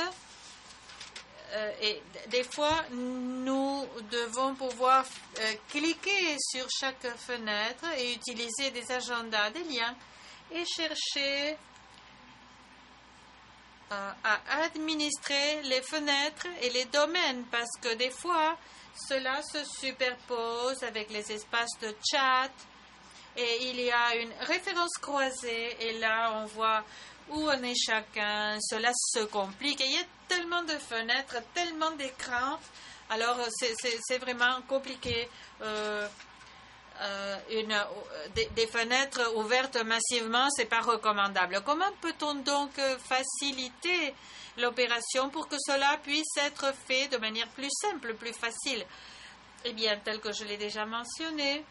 et des fois, nous devons pouvoir cliquer sur chaque fenêtre et utiliser des agendas, des liens, et chercher à administrer les fenêtres et les domaines, parce que des fois, cela se superpose avec les espaces de chat et il y a une référence croisée et là, on voit où on est chacun. Cela se complique et il y a tellement de fenêtres, tellement d'écrans. Alors, c'est vraiment compliqué. Des fenêtres ouvertes massivement, ce n'est pas recommandable. Comment peut-on donc faciliter l'opération pour que cela puisse être fait de manière plus simple, plus facile? Eh bien, tel que je l'ai déjà mentionné,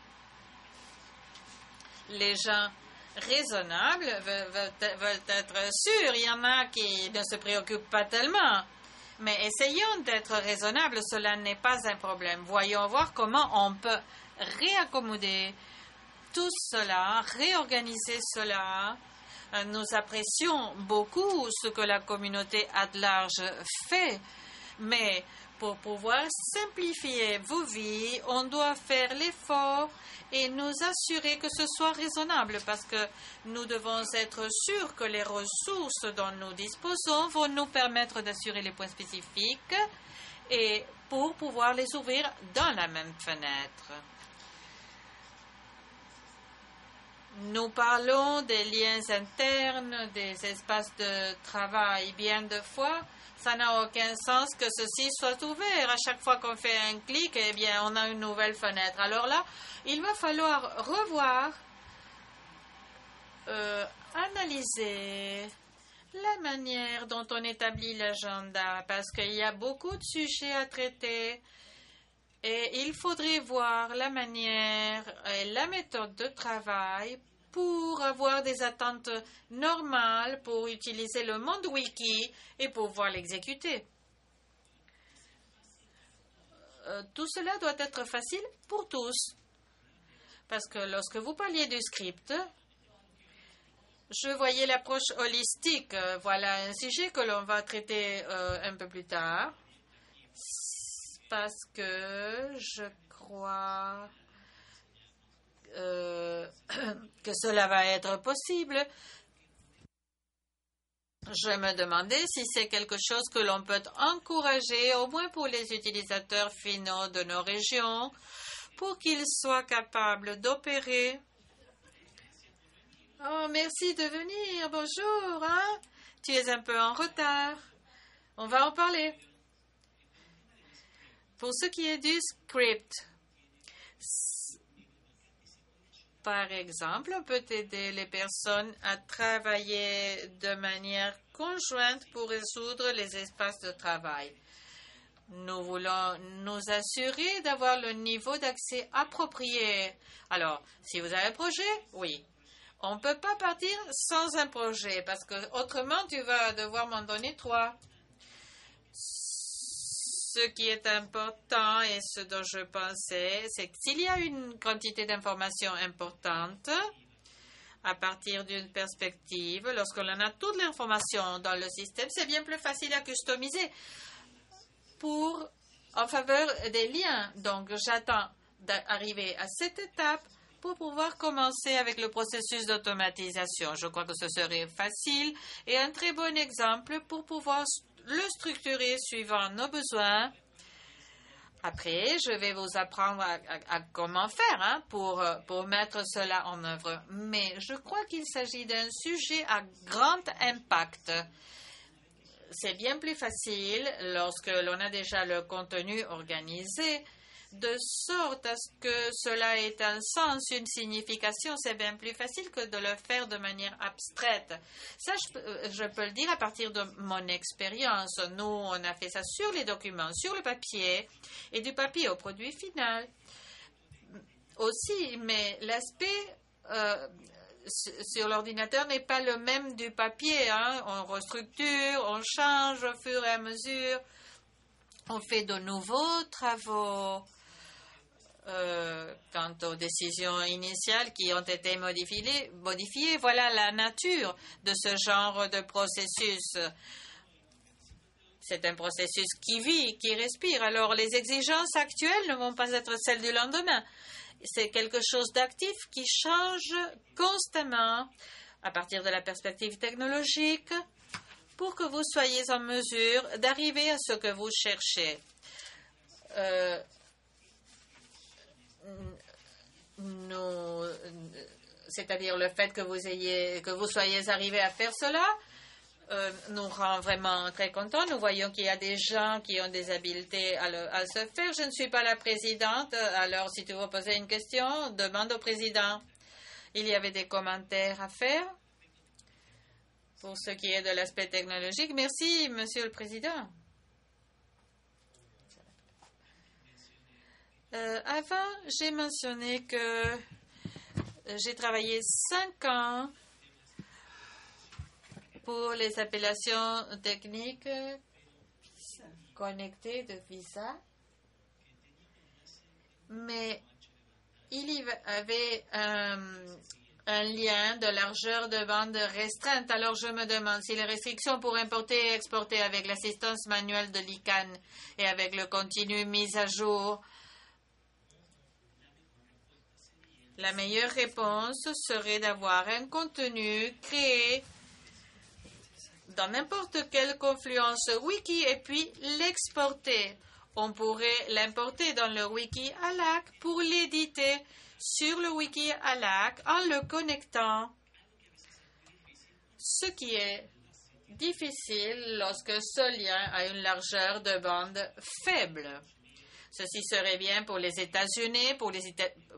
les gens raisonnables veulent être sûrs. Il y en a qui ne se préoccupent pas tellement. Mais essayons d'être raisonnables, cela n'est pas un problème. Voyons voir comment on peut réaccommoder tout cela, réorganiser cela. Nous apprécions beaucoup ce que la communauté at large fait, mais pour pouvoir simplifier vos vies, on doit faire l'effort et nous assurer que ce soit raisonnable, parce que nous devons être sûrs que les ressources dont nous disposons vont nous permettre d'assurer les points spécifiques et pour pouvoir les ouvrir dans la même fenêtre. Nous parlons des liens internes, des espaces de travail. Bien de fois, ça n'a aucun sens que ceci soit ouvert. À chaque fois qu'on fait un clic, eh bien, on a une nouvelle fenêtre. Alors là, il va falloir revoir, analyser la manière dont on établit l'agenda, parce qu'il y a beaucoup de sujets à traiter. Et il faudrait voir la manière et la méthode de travail pour avoir des attentes normales, pour utiliser le monde wiki et pouvoir l'exécuter. Tout cela doit être facile pour tous. Parce que lorsque vous parliez du script, je voyais l'approche holistique. Voilà un sujet que l'on va traiter un peu plus tard. Parce que je crois que cela va être possible. Je me demandais si c'est quelque chose que l'on peut encourager, au moins pour les utilisateurs finaux de nos régions, pour qu'ils soient capables d'opérer. Oh, merci de venir. Bonjour, hein? Tu es un peu en retard. On va en parler. Pour ce qui est du script, par exemple, on peut aider les personnes à travailler de manière conjointe pour résoudre les espaces de travail. Nous voulons nous assurer d'avoir le niveau d'accès approprié. Alors, si vous avez un projet, oui. On ne peut pas partir sans un projet parce que autrement, tu vas devoir m'en donner 3. Ce qui est important et ce dont je pensais, c'est que s'il y a une quantité d'informations importante, à partir d'une perspective, lorsqu'on a toute l'information dans le système, c'est bien plus facile à customiser en faveur des liens. Donc, j'attends d'arriver à cette étape pour pouvoir commencer avec le processus d'automatisation. Je crois que ce serait facile et un très bon exemple pour pouvoir le structurer suivant nos besoins. Après, je vais vous apprendre à comment faire pour mettre cela en œuvre. Mais je crois qu'il s'agit d'un sujet à grand impact. C'est bien plus facile lorsque l'on a déjà le contenu organisé, de sorte à ce que cela ait un sens, une signification. C'est bien plus facile que de le faire de manière abstraite. Ça, je peux le dire à partir de mon expérience. Nous, on a fait ça sur les documents, sur le papier, et du papier au produit final aussi, mais l'aspect sur l'ordinateur n'est pas le même du papier. On restructure, on change au fur et à mesure, on fait de nouveaux travaux quant aux décisions initiales qui ont été modifiées. Voilà la nature de ce genre de processus. C'est un processus qui vit, qui respire. Alors les exigences actuelles ne vont pas être celles du lendemain. C'est quelque chose d'actif qui change constamment à partir de la perspective technologique pour que vous soyez en mesure d'arriver à ce que vous cherchez. C'est-à-dire le fait que vous soyez arrivé à faire cela nous rend vraiment très contents. Nous voyons qu'il y a des gens qui ont des habiletés à se faire. Je ne suis pas la présidente, alors si tu veux poser une question, demande au président. Il y avait des commentaires à faire pour ce qui est de l'aspect technologique. Merci, Monsieur le Président. Avant, j'ai mentionné que j'ai travaillé 5 ans pour les appellations techniques connectées de visa, mais il y avait un lien de largeur de bande restreinte. Alors je me demande si les restrictions pour importer et exporter avec l'assistance manuelle de l'ICANN et avec le continu mis à jour, la meilleure réponse serait d'avoir un contenu créé dans n'importe quelle confluence wiki et puis l'exporter. On pourrait l'importer dans le wiki ALAC pour l'éditer sur le wiki ALAC en le connectant, ce qui est difficile lorsque ce lien a une largeur de bande faible. Ceci serait bien pour les États-Unis, pour les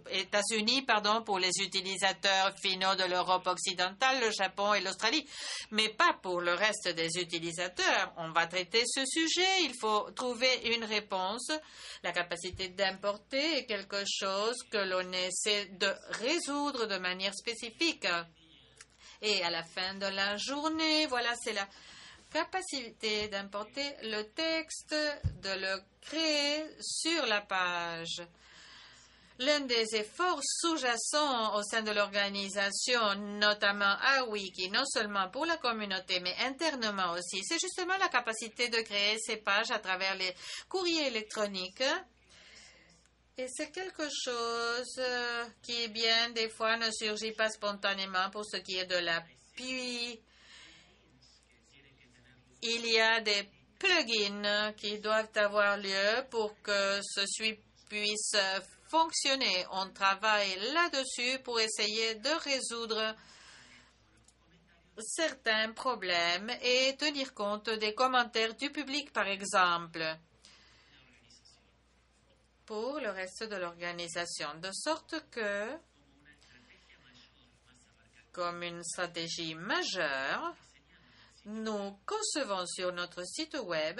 utilisateurs finaux de l'Europe occidentale, le Japon et l'Australie, mais pas pour le reste des utilisateurs. On va traiter ce sujet, il faut trouver une réponse. La capacité d'importer est quelque chose que l'on essaie de résoudre de manière spécifique. Et à la fin de la journée, voilà, c'est la capacité d'importer le texte, de le créer sur la page. L'un des efforts sous-jacents au sein de l'organisation, notamment à Wiki, non seulement pour la communauté, mais internement aussi, c'est justement la capacité de créer ces pages à travers les courriers électroniques. Et c'est quelque chose qui, bien des fois, ne surgit pas spontanément pour ce qui est de l'appui. Il y a des plugins qui doivent avoir lieu pour que ceci puisse fonctionner. On travaille là-dessus pour essayer de résoudre certains problèmes et tenir compte des commentaires du public, par exemple, pour le reste de l'organisation. De sorte que, comme une stratégie majeure, nous concevons sur notre site web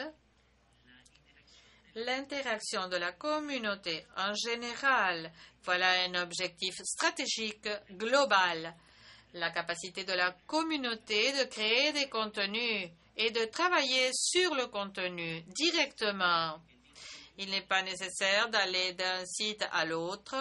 l'interaction de la communauté en général. Voilà un objectif stratégique global. La capacité de la communauté de créer des contenus et de travailler sur le contenu directement. Il n'est pas nécessaire d'aller d'un site à l'autre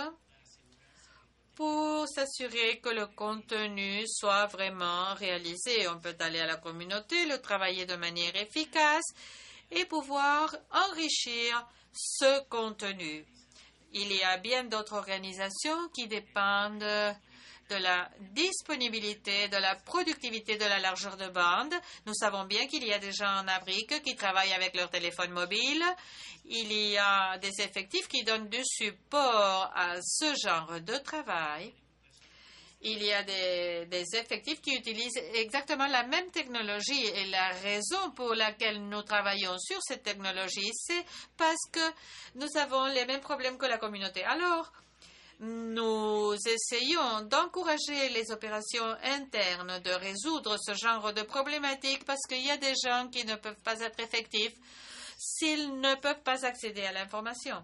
pour s'assurer que le contenu soit vraiment réalisé. On peut aller à la communauté, le travailler de manière efficace et pouvoir enrichir ce contenu. Il y a bien d'autres organisations qui dépendent de la disponibilité, de la productivité de la largeur de bande. Nous savons bien qu'il y a des gens en Afrique qui travaillent avec leur téléphone mobile. Il y a des effectifs qui donnent du support à ce genre de travail. Il y a des effectifs qui utilisent exactement la même technologie et la raison pour laquelle nous travaillons sur cette technologie, c'est parce que nous avons les mêmes problèmes que la communauté. Alors, nous essayons d'encourager les opérations internes, de résoudre ce genre de problématiques parce qu'il y a des gens qui ne peuvent pas être effectifs s'ils ne peuvent pas accéder à l'information.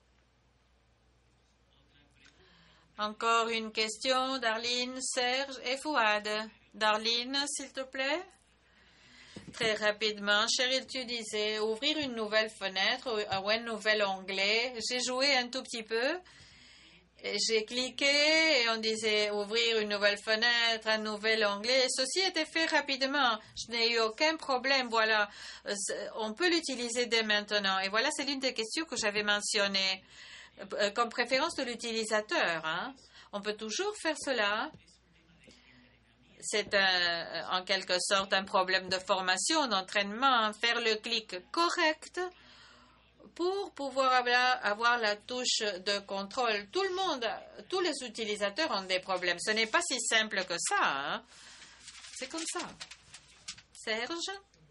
Encore une question, Darlene, Serge et Fouad. Darlene, s'il te plaît. Très rapidement, Cheryl, tu disais ouvrir une nouvelle fenêtre ou un nouvel onglet. J'ai joué un tout petit peu. J'ai cliqué et on disait ouvrir une nouvelle fenêtre, un nouvel onglet. Ceci était fait rapidement. Je n'ai eu aucun problème. Voilà, on peut l'utiliser dès maintenant. Et voilà, c'est l'une des questions que j'avais mentionnées. Comme préférence de l'utilisateur. Hein. On peut toujours faire cela. C'est en quelque sorte un problème de formation, d'entraînement. Faire le clic correct pour pouvoir avoir la touche de contrôle. Tout le monde, tous les utilisateurs ont des problèmes. Ce n'est pas si simple que ça. Hein. C'est comme ça. Serge?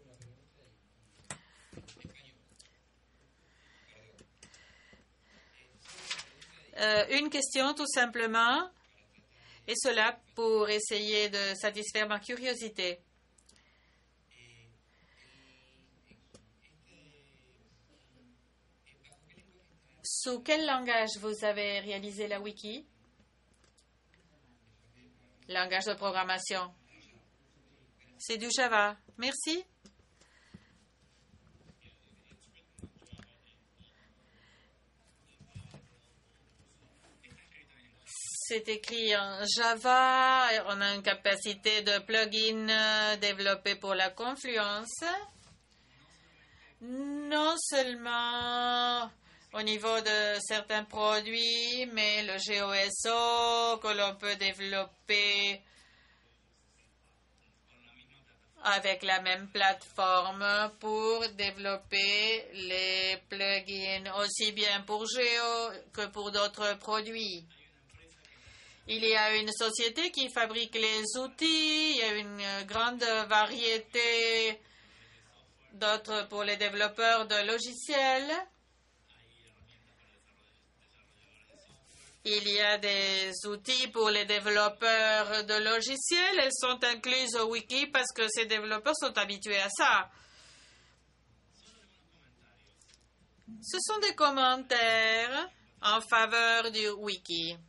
Une question tout simplement, et cela pour essayer de satisfaire ma curiosité. Sous quel langage vous avez réalisé la wiki? Langage de programmation. C'est du Java. Merci. C'est écrit en Java. On a une capacité de plugin développée pour la Confluence. Non seulement au niveau de certains produits, mais le GOSO que l'on peut développer avec la même plateforme pour développer les plugins aussi bien pour Géo que pour d'autres produits. Il y a une société qui fabrique les outils, il y a une grande variété d'autres pour les développeurs de logiciels. Il y a des outils pour les développeurs de logiciels. Elles sont incluses au wiki parce que ces développeurs sont habitués à ça. Ce sont des commentaires en faveur du wiki.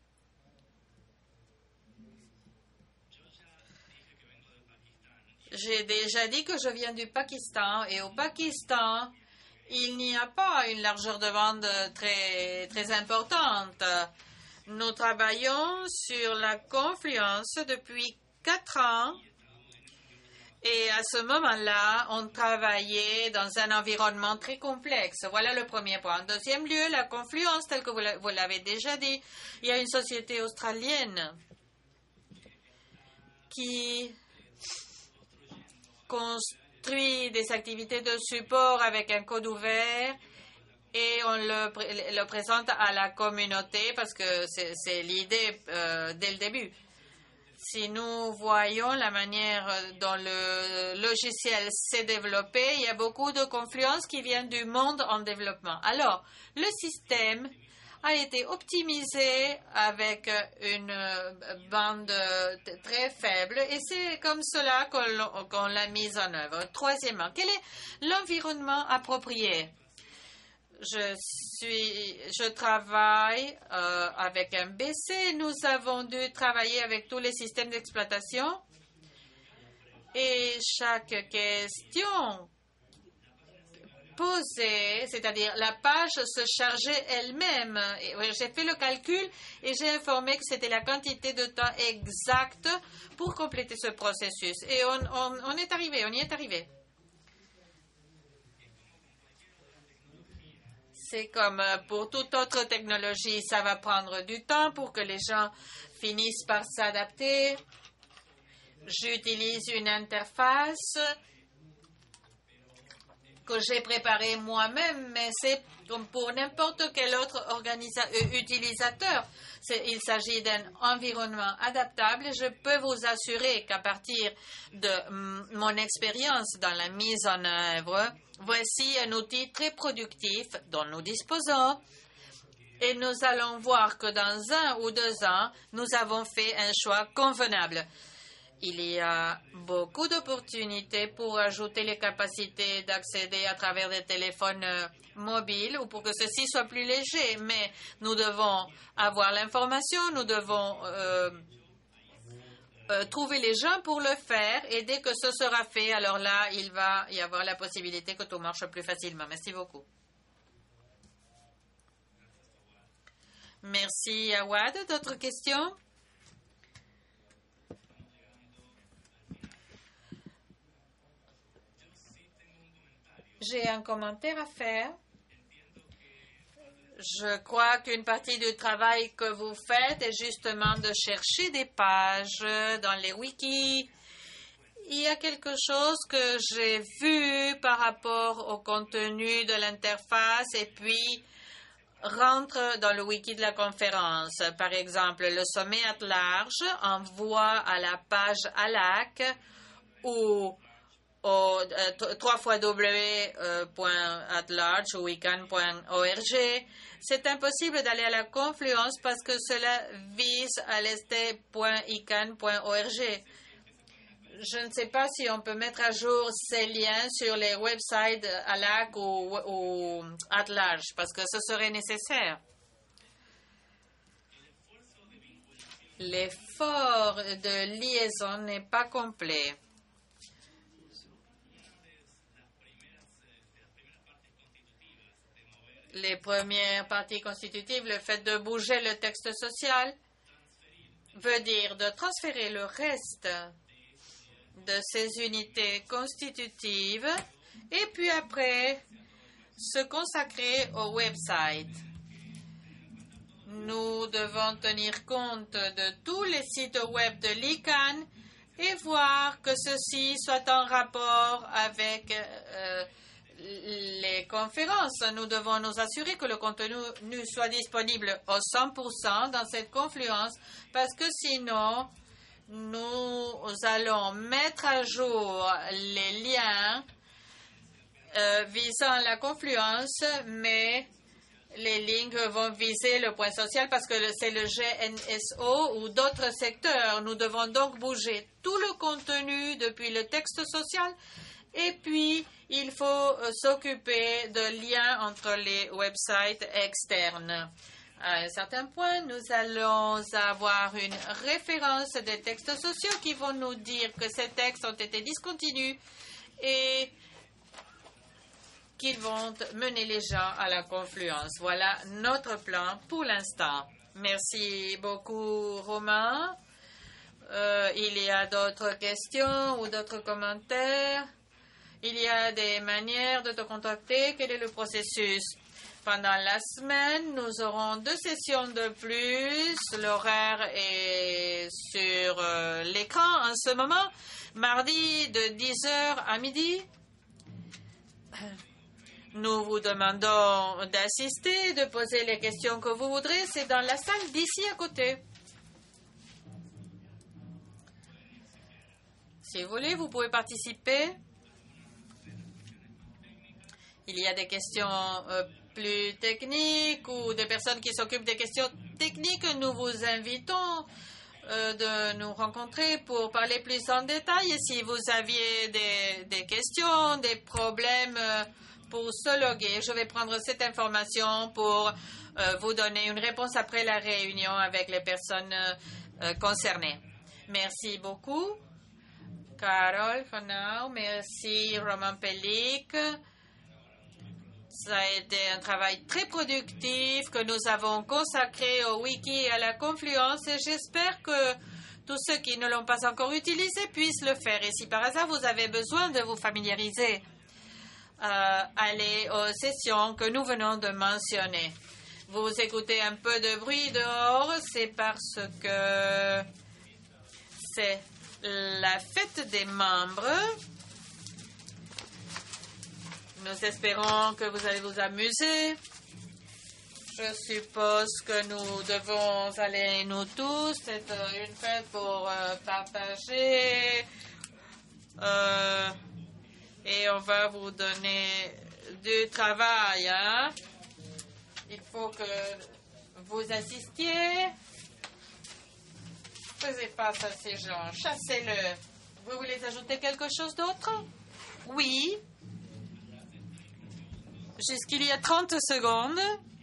J'ai déjà dit que je viens du Pakistan et au Pakistan, il n'y a pas une largeur de bande très, très importante. Nous travaillons sur la Confluence depuis 4 ans et à ce moment-là, on travaillait dans un environnement très complexe. Voilà le premier point. En deuxième lieu, la Confluence, telle que vous l'avez déjà dit, il y a une société australienne qui construit des activités de support avec un code ouvert et on le présente à la communauté parce que c'est l'idée dès le début. Si nous voyons la manière dont le logiciel s'est développé, il y a beaucoup de confluences qui viennent du monde en développement. Alors, le système a été optimisé avec une bande très faible et c'est comme cela qu'on l'a mise en œuvre. Troisièmement, quel est l'environnement approprié? Je travaille avec un BC. Nous avons dû travailler avec tous les systèmes d'exploitation et chaque question posée, c'est-à-dire la page se chargeait elle-même. J'ai fait le calcul et j'ai informé que c'était la quantité de temps exacte pour compléter ce processus. Et on y est arrivé. C'est comme pour toute autre technologie, ça va prendre du temps pour que les gens finissent par s'adapter. J'utilise une interface que j'ai préparé moi-même, mais c'est comme pour n'importe quel autre utilisateur. Il s'agit d'un environnement adaptable et je peux vous assurer qu'à partir de mon expérience dans la mise en œuvre, voici un outil très productif dont nous disposons. Et nous allons voir que dans 1 ou 2 ans, nous avons fait un choix convenable. Il y a beaucoup d'opportunités pour ajouter les capacités d'accéder à travers des téléphones mobiles ou pour que ceci soit plus léger. Mais nous devons avoir l'information, nous devons trouver les gens pour le faire et dès que ce sera fait, alors là, il va y avoir la possibilité que tout marche plus facilement. Merci beaucoup. Merci, Awad. D'autres questions? J'ai un commentaire à faire. Je crois qu'une partie du travail que vous faites est justement de chercher des pages dans les wikis. Il y a quelque chose que j'ai vu par rapport au contenu de l'interface et puis rentre dans le wiki de la conférence. Par exemple, le sommet at large envoie à la page ALAC ou au www.atlarge ou wican.org. C'est impossible d'aller à la confluence parce que cela vise à lst.ican.org. Je ne sais pas si on peut mettre à jour ces liens sur les websites ALAC ou atlarge parce que ce serait nécessaire. L'effort de liaison n'est pas complet. Les premières parties constitutives, le fait de bouger le texte social, veut dire de transférer le reste de ces unités constitutives et puis après se consacrer au website. Nous devons tenir compte de tous les sites web de l'ICANN et voir que ceci soit en rapport avec les conférences. Nous devons nous assurer que le contenu soit disponible au 100% dans cette confluence parce que sinon, nous allons mettre à jour les liens visant la confluence, mais les lignes vont viser le point social parce que c'est le GNSO ou d'autres secteurs. Nous devons donc bouger tout le contenu depuis le texte social et puis il faut s'occuper de liens entre les websites externes. À un certain point, nous allons avoir une référence des textes sociaux qui vont nous dire que ces textes ont été discontinus et qu'ils vont mener les gens à la confluence. Voilà notre plan pour l'instant. Merci beaucoup, Romain. Il y a d'autres questions ou d'autres commentaires? Il y a des manières de te contacter. Quel est le processus? Pendant la semaine, nous aurons 2 sessions de plus. L'horaire est sur l'écran en ce moment. Mardi de 10h à midi. Nous vous demandons d'assister, de poser les questions que vous voudrez. C'est dans la salle d'ici à côté. Si vous voulez, vous pouvez participer. Il y a des questions plus techniques ou des personnes qui s'occupent des questions techniques. Nous vous invitons de nous rencontrer pour parler plus en détail. Et si vous aviez des questions, des problèmes pour se loguer, je vais prendre cette information pour vous donner une réponse après la réunion avec les personnes concernées. Merci beaucoup, Carole Fonau. Merci, Romain Pellic. Ça a été un travail très productif que nous avons consacré au wiki et à la confluence et j'espère que tous ceux qui ne l'ont pas encore utilisé puissent le faire. Et si par hasard vous avez besoin de vous familiariser, allez aux sessions que nous venons de mentionner. Vous écoutez un peu de bruit dehors, c'est parce que c'est la fête des membres. Nous espérons que vous allez vous amuser. Je suppose que nous devons aller, nous tous. C'est une fête pour partager. Et on va vous donner du travail. Hein? Il faut que vous assistiez. Faisez face à ces gens. Chassez-le. Vous voulez ajouter quelque chose d'autre? Oui. Jusqu'il y a 30 secondes.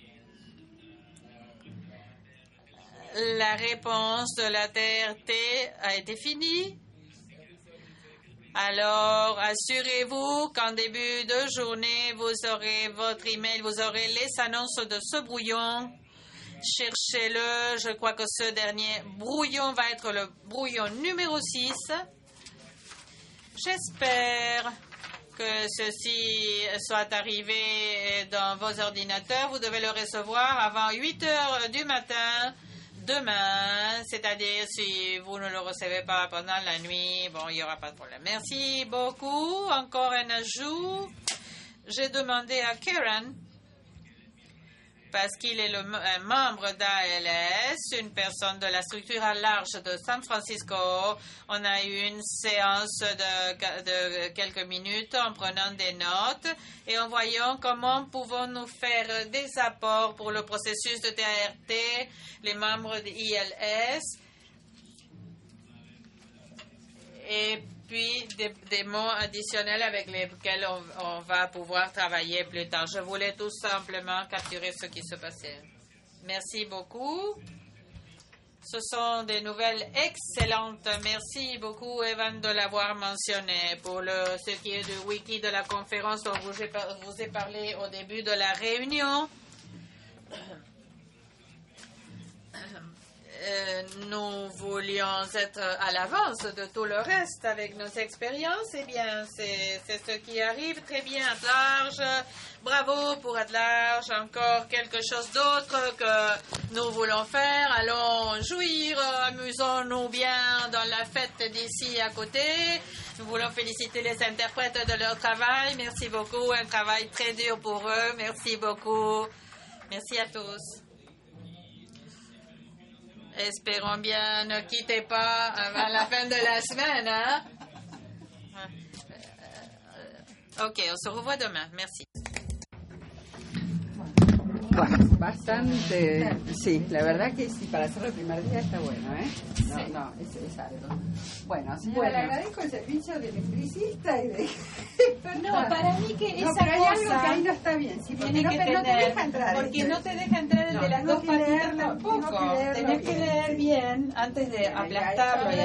La réponse de la TRT a été finie. Alors, assurez-vous qu'en début de journée, vous aurez votre email, vous aurez les annonces de ce brouillon. Cherchez-le. Je crois que ce dernier brouillon va être le brouillon numéro 6. J'espère que ceci soit arrivé dans vos ordinateurs. Vous devez le recevoir avant 8 heures du matin demain, c'est-à-dire si vous ne le recevez pas pendant la nuit, bon, il n'y aura pas de problème. Merci beaucoup. Encore un ajout. J'ai demandé à Karen, parce qu'il est un membre d'ALS, une personne de la structure à large de San Francisco. On a eu une séance de quelques minutes en prenant des notes et en voyant comment pouvons-nous faire des apports pour le processus de TRT, les membres de ILS, et puis des mots additionnels avec lesquels on va pouvoir travailler plus tard. Je voulais tout simplement capturer ce qui se passait. Merci beaucoup. Ce sont des nouvelles excellentes. Merci beaucoup, Evan, de l'avoir mentionné. Pour ce qui est du wiki de la conférence dont je vous ai parlé au début de la réunion, nous voulions être à l'avance de tout le reste avec nos expériences. Eh bien, c'est ce qui arrive. Très bien, At-Large. Bravo pour At-Large. Encore quelque chose d'autre que nous voulons faire. Allons jouir, amusons-nous bien dans la fête d'ici à côté. Nous voulons féliciter les interprètes de leur travail. Merci beaucoup. Un travail très dur pour eux. Merci beaucoup. Merci à tous. Espérons bien, ne quittez pas avant la fin de la semaine, hein? Ok, on se revoit demain. Merci.
Bueno, bastante, sí, la verdad que sí, para hacer el primer día está bueno, ¿eh? No, es algo. Bueno, señora, le agradezco el servicio de electricista y de...
No, para mí que esa
pero hay
cosa
algo que ahí no está bien, sí, porque
tiene que
no te
tener,
deja entrar.
porque no te deja entrar el de las dos patitas tampoco. Tenés que leer bien antes de aplastarlo.